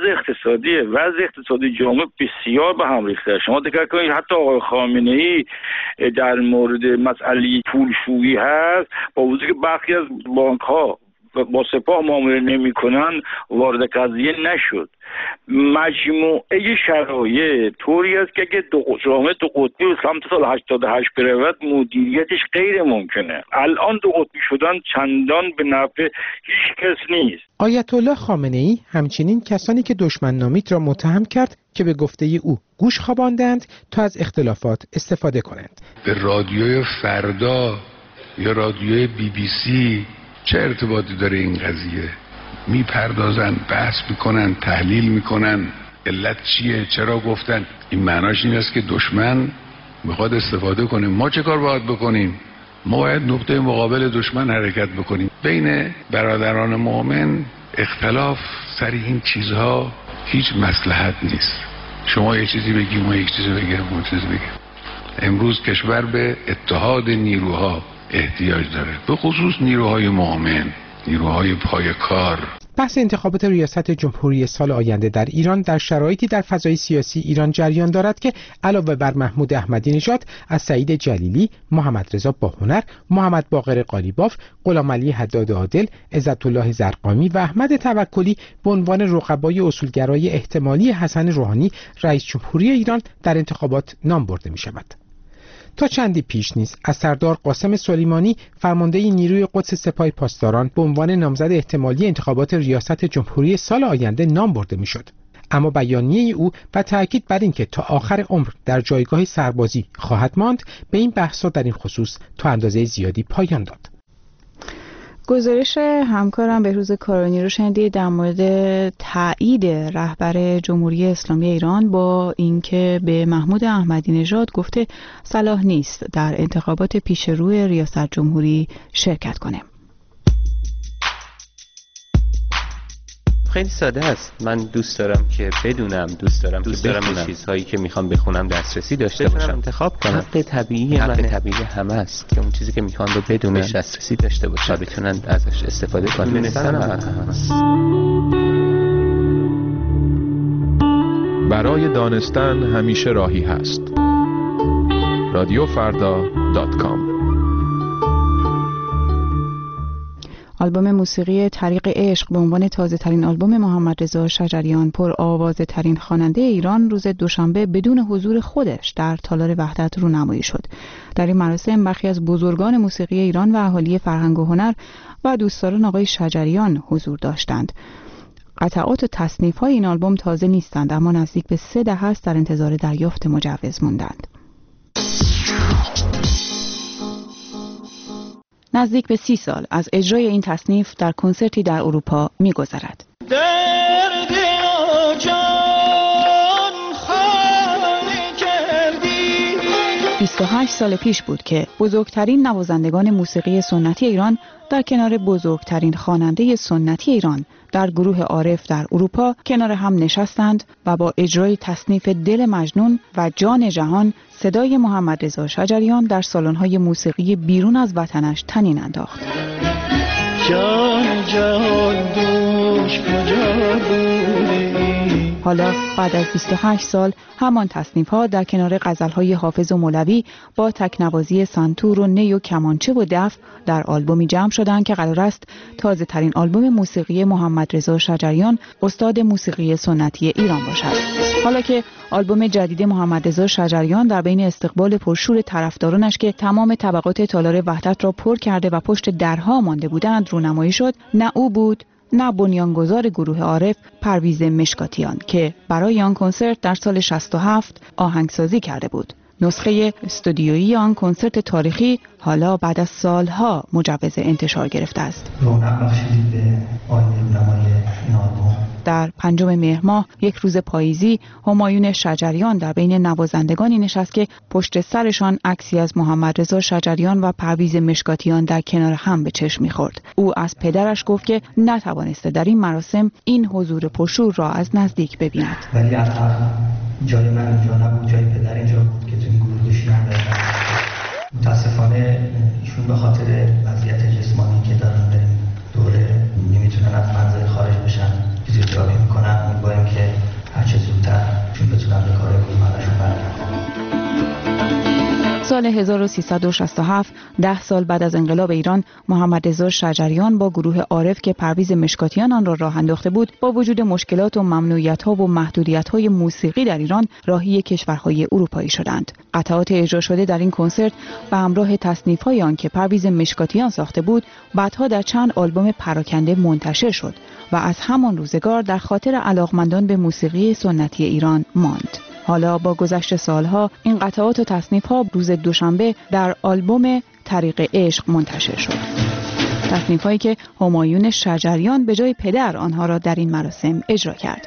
وضع اقتصادی جامعه بسیار به هم ریخته. شما دقت کنید حتی آقای خامنه‌ای در مورد مسئله پولشویی هست، با وجودی که برخی از بانک‌ها با سپاه معامله نمی‌کنن وارد قضیه نشد. مجموعه شرایط طوری است که اگه جامعه دو قطبی سمت سال 88 برود مدیریتش غیر ممکنه. الان دو قطبی شدن چندان به نفع هیچ کس نیست. آیت الله خامنه‌ای همچنین کسانی که دشمن نامید را متهم کرد که به گفته او گوش خواباندند تا از اختلافات استفاده کنند. به رادیوی فردا یا رادیوی BBC چه ارتباطی داره این قضیه؟ میپردازن، بحث میکنن، تحلیل میکنن، علت چیه، چرا گفتن. این معناش این است که دشمن میخواد استفاده کنه. ما چه کار باید بکنیم؟ ما باید نقطه مقابل دشمن حرکت بکنیم. بین برادران مؤمن اختلاف سر این چیزها هیچ مصلحت نیست. شما یه چیزی بگی، ما یک چیزی بگیم، ما چیزی بگیم. امروز کشور به اتحاد نیروها احتیاج داره، به خصوص نیروهای مؤمن، نیروهای پای کار. بحث انتخابات ریاست جمهوری سال آینده در ایران در شرایطی در فضای سیاسی ایران جریان دارد که علاوه بر محمود احمدی نژاد، از سعید جلیلی، محمد رضا باهنر، محمد باقر قالیباف، غلامعلی حداد عادل، عزت الله زرقامی و احمد توکلی به عنوان رقبای اصولگرای احتمالی حسن روحانی رئیس جمهوری ایران در انتخابات نام برده می شود. تا چندی پیش نیز از سردار قاسم سلیمانی فرمانده نیروی قدس سپاه پاسداران به عنوان نامزد احتمالی انتخابات ریاست جمهوری سال آینده نام برده میشد. اما بیانیه او و تاکید بر اینکه تا آخر عمر در جایگاه سربازی خواهد ماند به این بحث‌ها در این خصوص تا اندازه زیادی پایان داد. گزارش همکارم بهروز کارانی رو شنیدید در مورد تایید رهبر جمهوری اسلامی ایران با اینکه به محمود احمدی نژاد گفته صلاح نیست در انتخابات پیش روی ریاست جمهوری شرکت کنه. خیلی ساده است. من دوست دارم که بدونم، دوست دارم به چیزهایی که میخوام بخونم دسترسی داشته باشم، انتخاب کنم. حق طبیعی همه است که اون چیزی که میخوان رو بدونم دسترسی داشته باشم، بتونن ازش استفاده کنن. دونستنم هست. برای دانستن همیشه راهی هست. radiofarda.com. آلبوم موسیقی طریق عشق به عنوان تازه ترین آلبوم محمد رضا شجریان، پر آوازه ترین خواننده ایران، روز دوشنبه بدون حضور خودش در تالار وحدت رونمایی شد. در این مراسم برخی از بزرگان موسیقی ایران و اهالی فرهنگ و هنر و دوستداران آقای شجریان حضور داشتند. قطعات و تصنیف‌های این آلبوم تازه نیستند، اما نزدیک به 3 دهه است در انتظار دریافت مجوز موندند. نزدیک به 30 سال از اجرای این تصنیف در کنسرتی در اروپا می‌گذرد. 28 سال پیش بود که بزرگترین نوازندگان موسیقی سنتی ایران در کنار بزرگترین خواننده سنتی ایران در گروه عارف در اروپا کنار هم نشستند و با اجرای تصنیف دل مجنون و جان جهان صدای محمد رضا شجریان در سالن‌های موسیقی بیرون از وطنش طنین انداخت. جان جهان دوش کجا بودی؟ حالا بعد از 28 سال همان تصنیف‌ها در کنار غزل‌های حافظ و مولوی با تکنوازی سنتور و نی و کمانچه و دف در آلبومی جمع شدند که قرار است تازه‌ترین آلبوم موسیقی محمد رضا شجریان استاد موسیقی سنتی ایران باشد. حالا که آلبوم جدید محمد رضا شجریان در بین استقبال پرشور طرفدارانش که تمام طبقات تالار وحدت را پر کرده و پشت درها مانده بودند رونمایی شد، نه او بود نه بنیانگذار گروه عارف پرویز مشکاتیان که برای آن کنسرت در سال 67 آهنگسازی کرده بود. نسخه استودیویی آن کنسرت تاریخی حالا بعد از سالها مجوز انتشار گرفته است. در 5 مهر ماه یک روز پاییزی همایون شجریان در بین نوازندگانی نشست که پشت سرشان عکسی از محمد رضا شجریان و پرویز مشکاتیان در کنار هم به چشم می‌خورد. او از پدرش گفت که نتوانسته در این مراسم این حضور پرشور را از نزدیک ببیند. ولی از جای من اینجا نبود، جای پدر اینجا بود که تو این گروه داشتن. متاسفانه ایشون به خاطر وضعیت جسمانی که دارن در این دوره نمیتونن از منزل خارج بشن، فیزیوتراپی میکنن. امیدواریم که هرچه زودتر چون بتونن به کار روزمره‌شون برگردن. سال 1367 10 سال بعد از انقلاب ایران محمد رضا شجریان با گروه عارف که پرویز مشکاتیان آن را راه انداخته بود با وجود مشکلات و ممنوعیت‌ها و محدودیت‌های موسیقی در ایران راهی کشورهای اروپایی شدند. قطعات اجرا شده در این کنسرت به همراه تصنیف‌های آن که پرویز مشکاتیان ساخته بود بعدها در چند آلبوم پراکنده منتشر شد و از همان روزگار در خاطر علاقمندان به موسیقی سنتی ایران ماند. حالا با گذشت سالها این قطعات و تصنیف‌ها روز دوشنبه در آلبوم طریق عشق منتشر شد. تصنیف‌هایی که همایون شجریان به جای پدر آنها را در این مراسم اجرا کرد.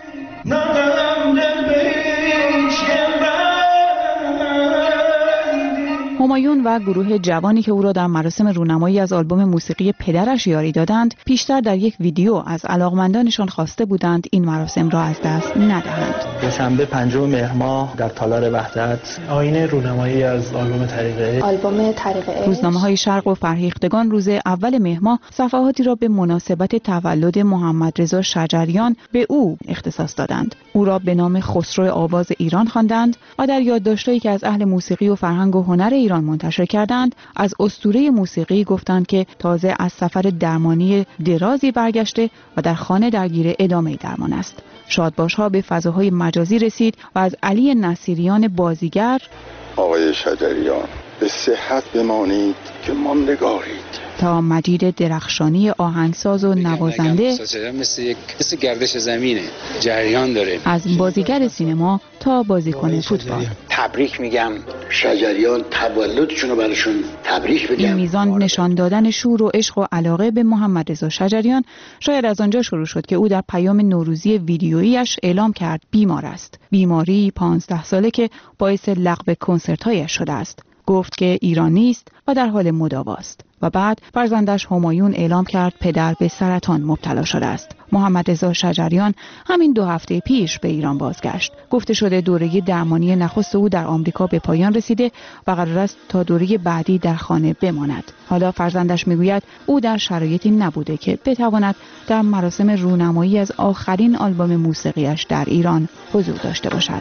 همایون و گروه جوانی که او را در مراسم رونمایی از آلبوم موسیقی پدرش یاری دادند، پیشتر در یک ویدیو از علاقمندانشان خواسته بودند این مراسم را از دست ندهند. دوشنبه 5 مهر ماه در تالار وحدت آیین رونمایی از آلبوم طریق عشق. روزنامه‌های شرق و فرهیختگان روز اول مهر ماه صفحاتی را به مناسبت تولد محمد رضا شجریان به او اختصاص دادند. او را به نام خسرو آواز ایران خواندند و در یادداشت‌هایی که از اهل موسیقی و فرهنگ و هنر ایران منتشر کردند از اسطوره موسیقی گفتند که تازه از سفر درمانی درازی برگشته و در خانه درگیر ادامه درمان است. شادباش‌ها به فضاهای مجازی رسید و از علی نصیریان بازیگر آقای شجریان به صحت بمانید که ماندگارید تا مجید درخشانی آهنگساز و نوازنده مثل گردش زمینه جریان داره، از بازیگر سینما تا بازیکن فوتبال. تبریک میگم شجریان، تولدشون رو براشون تبریک بگم. این میزان نشان دادن شور و عشق و علاقه به محمد رضا شجریان شاید از آنجا شروع شد که او در پیام نوروزی ویدیویی‌اش اعلام کرد بیمار است. بیماری 15 ساله که باعث لغو کنسرت‌هایش شده است. گفت که ایران نیست و در حال مداواست و بعد فرزندش همایون اعلام کرد پدر به سرطان مبتلا شده است. محمد رضا شجریان همین 2 هفته پیش به ایران بازگشت. گفته شده دوره درمانی نخست او در آمریکا به پایان رسیده و قرار است تا دوره بعدی در خانه بماند. حالا فرزندش میگوید او در شرایطی نبوده که بتواند در مراسم رونمایی از آخرین آلبوم موسیقیش در ایران حضور داشته باشد.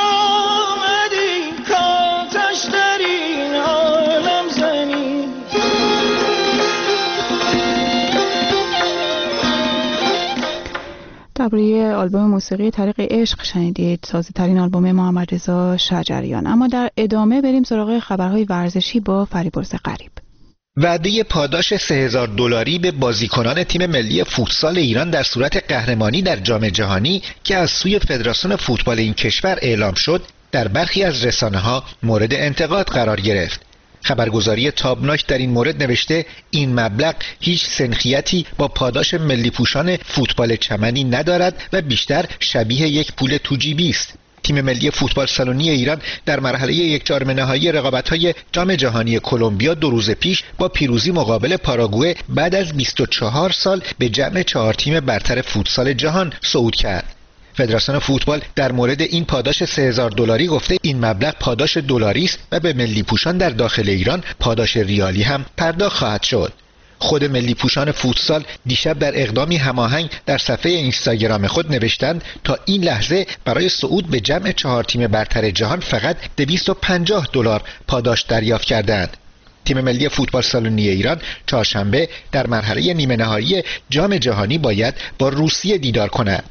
درباره آلبوم موسیقی طریق عشق شنیدید، تازه‌ترین آلبوم محمد رضا شجریان. اما در ادامه بریم سراغ خبرهای ورزشی با فریبرز غریب. وعده پاداش $3000 به بازیکنان تیم ملی فوتسال ایران در صورت قهرمانی در جام جهانی که از سوی فدراسیون فوتبال این کشور اعلام شد، در برخی از رسانه‌ها مورد انتقاد قرار گرفت. خبرگزاری تابناک در این مورد نوشته این مبلغ هیچ سنخیتی با پاداش ملی پوشان فوتبال چمنی ندارد و بیشتر شبیه یک پول تو جیبی است. تیم ملی فوتبال سالنی ایران در مرحله یکجارم نهایی رقابت‌های جام جهانی کلمبیا 2 روز پیش با پیروزی مقابل پاراگوئه بعد از 24 سال به جمع 4 تیم برتر فوتسال جهان صعود کرد. فدراسیون فوتبال در مورد این پاداش $3000 گفته این مبلغ پاداش دلاری است و به ملی پوشان در داخل ایران پاداش ریالی هم پرداخت خواهد شد. خود ملی پوشان فوتسال دیشب در اقدامی هماهنگ در صفحه اینستاگرام خود نوشتند تا این لحظه برای صعود به جمع 4 تیم برتر جهان فقط $250 پاداش دریافت کردند. تیم ملی فوتبال سالنی ایران چهارشنبه در مرحله نیمه نهایی جام جهانی باید با روسیه دیدار کند.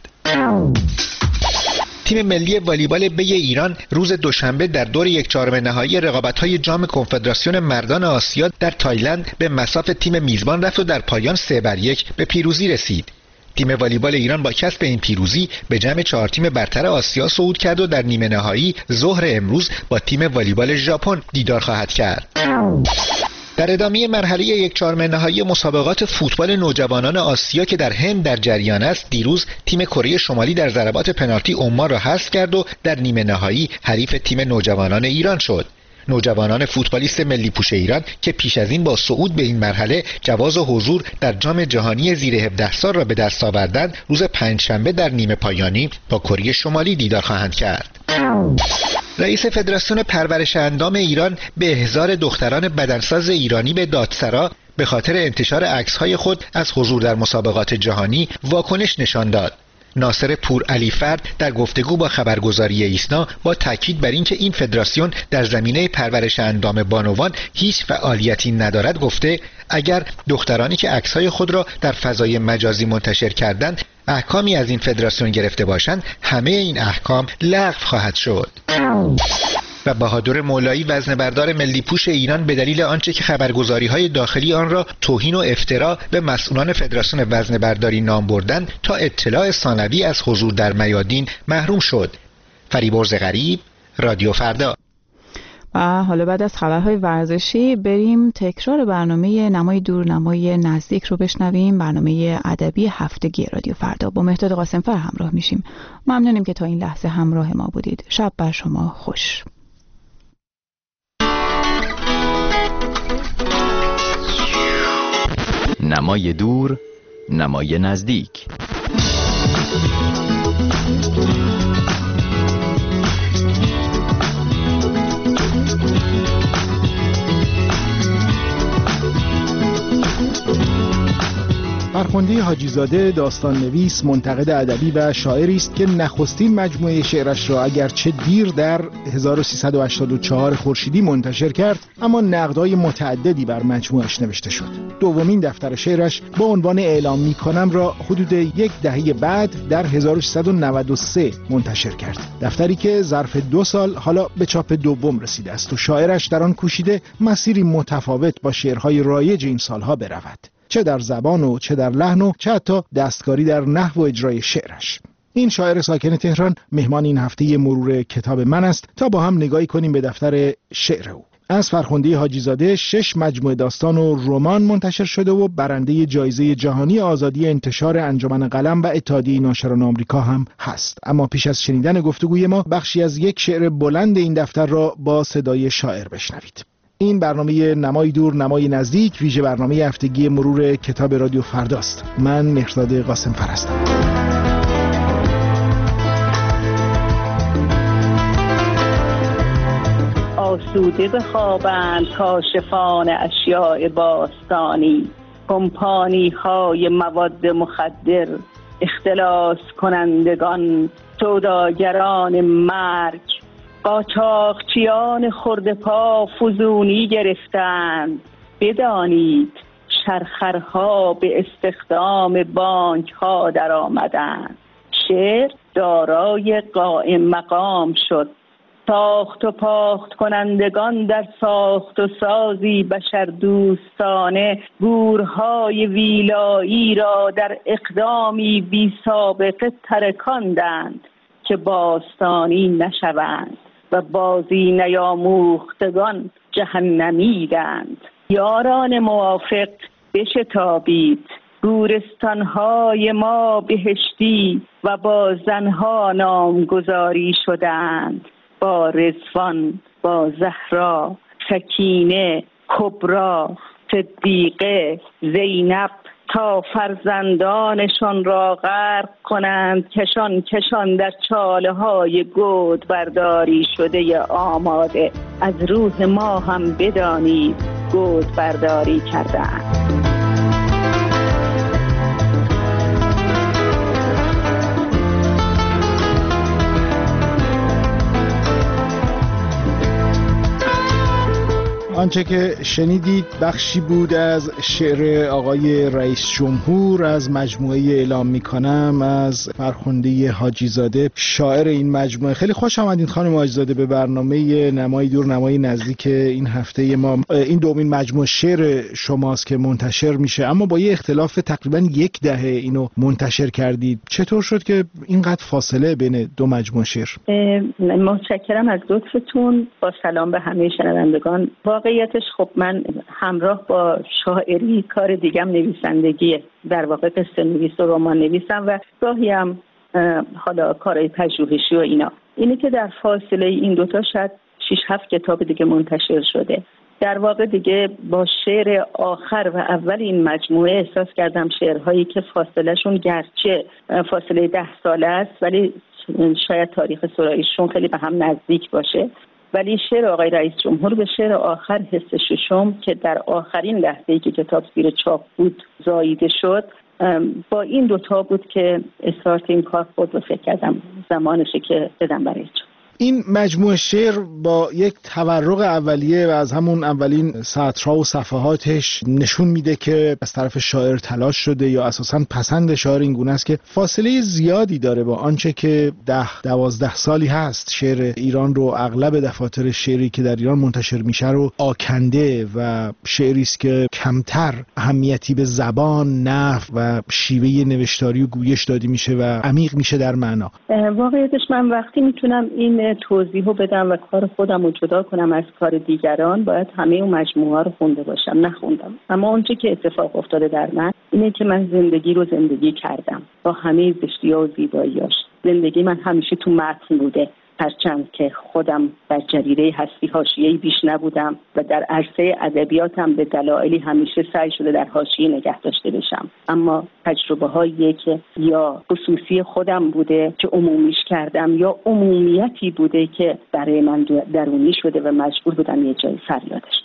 تیم ملی والیبال بی ایران روز دوشنبه در دور 1/4 نهایی رقابت‌های جام کنفدراسیون مردان آسیا در تایلند به مصاف تیم میزبان رفت و در پایان 3-1 به پیروزی رسید. تیم والیبال ایران با کسب این پیروزی به جمع 4 تیم برتر آسیا صعود کرد و در نیمه نهایی ظهر امروز با تیم والیبال ژاپن دیدار خواهد کرد. در ادامه مرحله 1/4 نهایی مسابقات فوتبال نوجوانان آسیا که در هند در جریان است، دیروز تیم کره شمالی در ضربات پنالتی عمان را حذف کرد و در نیمه نهایی حریف تیم نوجوانان ایران شد. نوجوانان فوتبالیست ملی پوش ایران که پیش از این با صعود به این مرحله جواز حضور در جام جهانی زیر 17 سال را به دست آوردند، روز پنجشنبه در نیمه پایانی با کره شمالی دیدار خواهند کرد. رئیس فدراسیون پرورش اندام ایران به احضار دختران بدنساز ایرانی به دادسرا به خاطر انتشار عکس‌های خود از حضور در مسابقات جهانی واکنش نشان داد. ناصر پور علی فرد در گفتگو با خبرگزاری ایسنا با تاکید بر اینکه این فدراسیون در زمینه پرورش اندام بانوان هیچ فعالیتی ندارد گفته اگر دخترانی که عکس‌های خود را در فضای مجازی منتشر کردند احکامی از این فدراسیون گرفته باشند، همه این احکام لغو خواهد شد. و بهادر مولایی وزنه‌بردار ملی پوش ایران به دلیل آنچه که خبرگزاری‌های داخلی آن را توهین و افترا به مسئولان فدراسیون وزنه‌برداری نام بردند تا اطلاع ثانوی از حضور در میادین محروم شد. فریبرز غریب، رادیو فردا. و حالا بعد از خبرهای ورزشی بریم تکرار برنامه نمای دور نمای نزدیک رو بشنویم، برنامه ادبی هفتگی رادیو فردا. با مهداد قاسمفر همراه میشیم. ممنونیم که تا این لحظه همراه ما بودید. شب بر شما خوش. نمای دور نمای نزدیک. فرخنده حاجیزاده داستان نویس، منتقد ادبی و شاعری است که نخستین مجموعه شعرش را اگرچه دیر در 1384 خورشیدی منتشر کرد، اما نقدهای متعددی بر مجموعش نوشته شد. دومین دفتر شعرش با عنوان اعلام می‌کنم را حدود 10 دهه بعد در 1393 منتشر کرد. دفتری که ظرف 2 سال حالا به چاپ دوم رسیده است و شاعرش در آن کوشیده مسیری متفاوت با شعرهای رایج این سالها برود، چه در زبان و چه در لحن و چه حتی دستکاری در نحو و اجرای شعرش. این شاعر ساکن تهران مهمان این هفته مرور کتاب من است تا با هم نگاهی کنیم به دفتر شعر او. از فرخنده حاجیزاده 6 مجموعه داستان و رمان منتشر شده و برنده جایزه جهانی آزادی انتشار انجمن قلم و اتحادیه ناشران آمریکا هم هست. اما پیش از شنیدن گفتگوی ما بخشی از یک شعر بلند این دفتر را با صدای شاعر بشنوید. این برنامه نمای دور نمای نزدیک ویژه برنامه هفتگی مرور کتاب رادیو فرداست. من مهرداد قاسمفر هستم. آسوده بخوابند کاشفان اشیاء باستانی، کمپانی های مواد مخدر، اختلاس کنندگان، سوداگران مرگ، قاچاقچیان خرده پا فزونی گرفتند. بدانید شرخرها به استخدام بانک ها در آمدند. شعر دارای قائم مقام شد. ساخت و پاخت کنندگان در ساخت و سازی بشر دوستانه گورهای ویلایی را در اقدامی بی سابقه ترکاندند که باستانی نشوند و بازی نیاموختگان جهنمیدند. یاران موافق بشتابید، گورستانهای ما بهشتی و با زنها نامگذاری شدند، با رضوان، با زهرا، سکینه، کبرا، صدیقه، زینب، تا فرزندانشان را غرق کنند کشان کشان در چاله های گود برداری شده آماده. از روح ما هم بدانید گود برداری کردند. آنچه که شنیدید بخشی بود از شعر آقای رئیس جمهور از مجموعه اعلام میکنم از فرخنده حاجی زاده، شاعر این مجموعه. خیلی خوش آمدید خانم حاجی زاده به برنامه نمای دور نمای نزدیک این هفته ما. این دومین مجموعه شعر شماست که منتشر میشه، اما با یه اختلاف تقریبا 10 دهه اینو منتشر کردید. چطور شد که اینقدر فاصله بین دو مجموعه شعر؟ متشکرم از لطفتون. با سلام به همه شنوندگان. واقعیتش خب من همراه با شاعری کار دیگم نویسندگیه، در واقع قصه نویس و رمان نویسم و گاهی هم حالا کارهای پژوهشی و اینا. اینه که در فاصله این دوتا شاید 6-7 کتاب دیگه منتشر شده. در واقع دیگه با شعر آخر و اول این مجموعه احساس کردم شعرهایی که فاصله شون گرچه فاصله 10 ساله است ولی شاید تاریخ سراییشون خیلی به هم نزدیک باشه، ولی شعر آقای رئیس جمهور به شعر آخر حس ششم که در آخرین لحظه‌ای که کتاب زیر چاپ بود زاییده شد، با این دوتا بود که استارت این کار بود و فکر کردم زمانشه که بدم برای چاپ. این مجموعه شعر با یک تورق اولیه و از همون اولین سطرها و صفحاتش نشون میده که از طرف شاعر تلاش شده یا اساساً پسند شاعر این گونه است که فاصله زیادی داره با آنچه که 10-12 سالی هست شعر ایران رو اغلب دفاتر شعری که در ایران منتشر میشه رو آکنده و شعری است که کمتر اهمیتی به زبان، نحو و شیوه نوشتاری و گویش داده میشه و عمیق میشه در معنا. واقعیتش من وقتی میتونم این توضیحو بدم و کار خودم رو جدا کنم از کار دیگران باید همه اون مجموعه رو خونده باشم. نخوندم، اما اونچه که اتفاق افتاده در من اینه که من زندگی رو زندگی کردم با همه زشتی‌ها و زیبایی‌هاش. زندگی من همیشه تو متن بوده، هرچند که خودم در جریده هستی حاشیه‌ای بیش نبودم و در عرصه ادبیاتم به دلایلی همیشه سعی شده در حاشیه نگه داشته بشم، اما تجربه‌هایی که یا خصوصی خودم بوده که عمومیش کردم یا عمومیتی بوده که برای من درونی شده و مجبور بودم یه جای فریادش.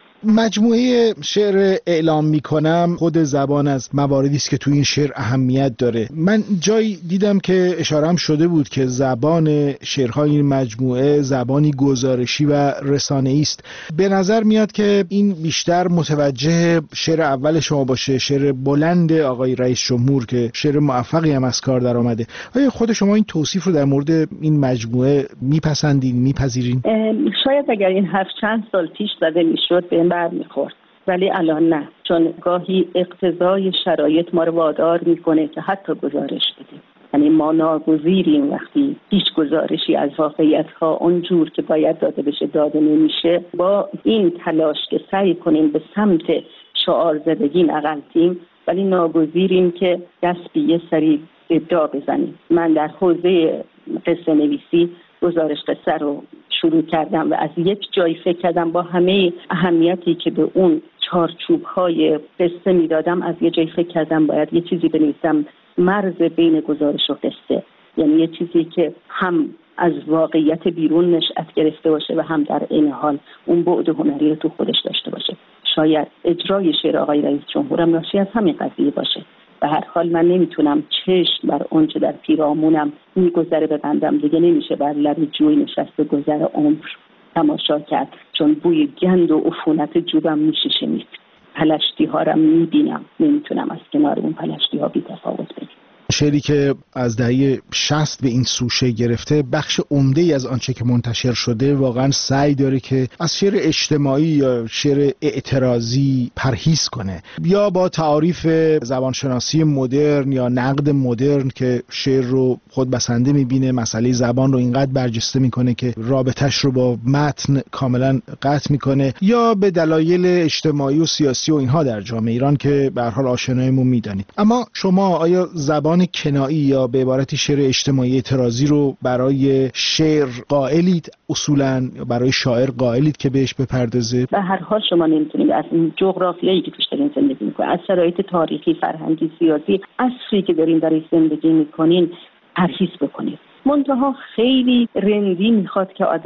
مجموعه شعر اعلام میکنم خود زبان از مواردی است که تو این شعر اهمیت داره. من جایی دیدم که اشاره‌ام شده بود که زبان شعرهای این مجموعه زبانی گزارشی و رسانه‌ای است. به نظر میاد که این بیشتر متوجه شعر اول شما باشه، شعر بلند آقای رئیس جمهور که شعر موفقی هم از کار در آمده. آیا خود شما این توصیف رو در مورد این مجموعه میپسندین، میپذیرین؟ شاید اگر این حرف چند سال پیش زده میشد به میخورد، ولی الان نه، چون گاهی اقتضای شرایط ما رو وادار میکنه که حتی گزارش بدیم. یعنی ما ناگزیریم وقتی هیچ گزارشی از واقعیت ها اونجور که باید داده بشه داده نمیشه. با این تلاش که سعی کنیم به سمت شعار زدگی نغلطیم، ولی ناگزیریم که دست به یه سری ادعا بزنیم. من در حوزه قصه نویسی گزارش قصه رو شروع کردم و از یک جایی فکر کردم با همه اهمیتی که به اون چارچوب‌های قصه میدادم، از یه جایی فکر کردم باید یه چیزی بنویسم مرز بین گزارش و قصه، یعنی یه چیزی که هم از واقعیت بیرون نشأت گرفته باشه و هم در این حال اون بعد هنری رو تو خودش داشته باشه. شاید اجرای شعر آقای رئیس جمهورم ناشی از همین قضیه باشه. به هر حال من نمیتونم چشم بر اونچه در پیرامونم میگذره ببندم، دیگه نمیشه بر لب جوی نشسته گذر عمر تماشا کرد، چون بوی گند و عفونت جوبم میشه شنید. پلشتی ها رو میبینم، نمیتونم از کنار اون پلشتی ها بی تفاوت بگم. شعری که از دهه 60 به این سوشه گرفته، بخش عمده‌ای از آنچه که منتشر شده واقعا سعی داره که از شعر اجتماعی یا شعر اعتراضی پرهیز کنه، یا با تعاریف زبانشناسی مدرن یا نقد مدرن که شعر رو خودبسنده میبینه، مسئله زبان رو اینقدر برجسته میکنه که رابطش رو با متن کاملا قطع میکنه، یا به دلایل اجتماعی و سیاسی و اینها در جامعه ایران که به هر حال آشنایمون میدانید. اما شما آیا زبان کنایی یا به عبارتی شعر اجتماعی اعتراضی رو برای شعر قائلید، اصولاً برای شاعر قائلید که بهش بپردازه؟ به هر حال شما نمیتونید از این جغرافیایی که توش دارین زندگی میکنید، از شرایط تاریخی، فرهنگی، سیاسی، عصری که دارین درش زندگی میکنین پرهیز بکنید. منتها خیلی رندی میخواد که آدم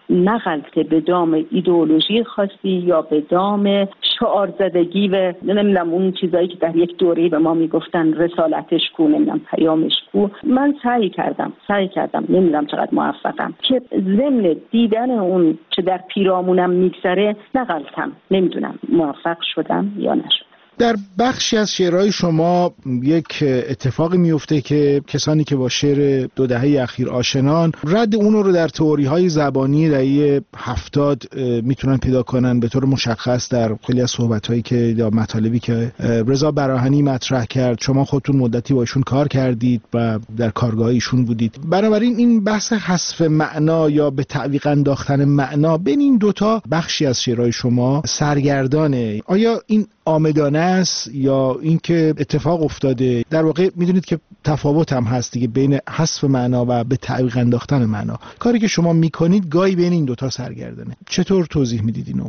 نغلطه به دام ایدئولوژی خاصی یا به دام شعار زدگی و نمیدونم اون چیزایی که در یک دوره به ما میگفتن رسالتش کو، نمیدونم پیامش کو. من سعی کردم نمیدونم چقدر موفقم که ضمن دیدن اون چه در پیرامونم میگذره نغلطم. نمیدونم موفق شدم یا نشدم. در بخشی از شعرهای شما یک اتفاقی میفته که کسانی که با شعر 2 دهه اخیر آشنان رد اون رو در تئوری‌های زبانی دهه 70 میتونن پیدا کنن، به طور مشخص در خیلی از صحبت‌هایی که یا مطالبی که رضا براهنی مطرح کرد. شما خودتون مدتی با ایشون کار کردید و در کارگاه ایشون بودید. بنابراین این بحث حذف معنا یا به تعویق انداختن معنا بین این دوتا بخشی از شعرهای شما سرگردانه. آیا این آمدانه است یا اینکه اتفاق افتاده؟ در واقع میدونید که تفاوت هم هست دیگه بین حذف معنا و به تعویق انداختن معنا. کاری که شما میکنید گاهی بین این دوتا سرگردانه. چطور توضیح میدید اینو؟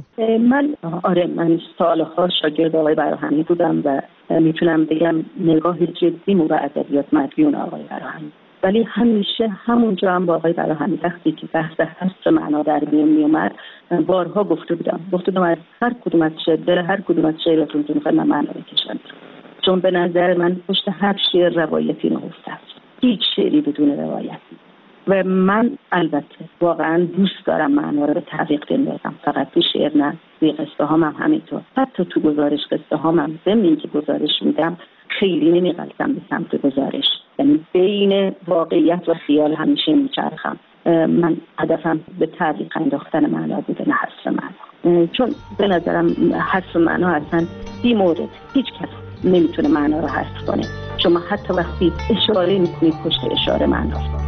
من سالها شاگرد آقای براهنی بودم و میتونم بگم نگاه جدی به ادبیات مدیون آقای براهنی، ولی همیشه همونجا هم با آقای براهنی وقتی که بحث حذف معنا در میون میومد بارها گفته بودم از هر کدوم از شعراتون که میخواید من معنا بکشم، چون به نظر من پشت هر شعر روایتی نهفته است، هیچ شعری بدون روایت. و من البته واقعا دوست دارم معنا رو به تعویق بندازم، فقط تو شعر نه، توی قصه هام هم همینطور. حتی تو گزارش قصه هام هم ضمن اینکه گزارش میدم خیلی نمیغلطم به سمت گزارش، یعنی بین واقعیت و خیال همیشه میچرخم. من هدفم به تعویق انداختن معنا بوده، نه حذف معنا، چون به نظرم حذف معنا اصلا بی مورد، هیچ کس نمیتونه معنا رو حذف کنه. شما حتی وقتی اشاره میکنید پشت اشاره معناست.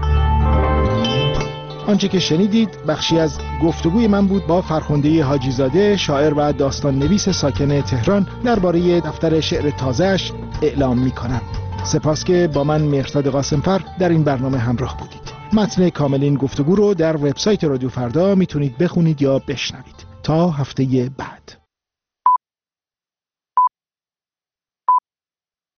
آنچه که شنیدید بخشی از گفتگوی من بود با فرخنده حاجی زاده، شاعر و داستان نویس ساکن تهران، درباره دفتر شعر تازه‌اش اعلام می‌کنم. سپاس که با من مهرداد قاسمفر در این برنامه همراه بودید. متن کامل این گفتگو رو در وبسایت رادیو فردا میتونید بخونید یا بشنوید. تا هفته بعد.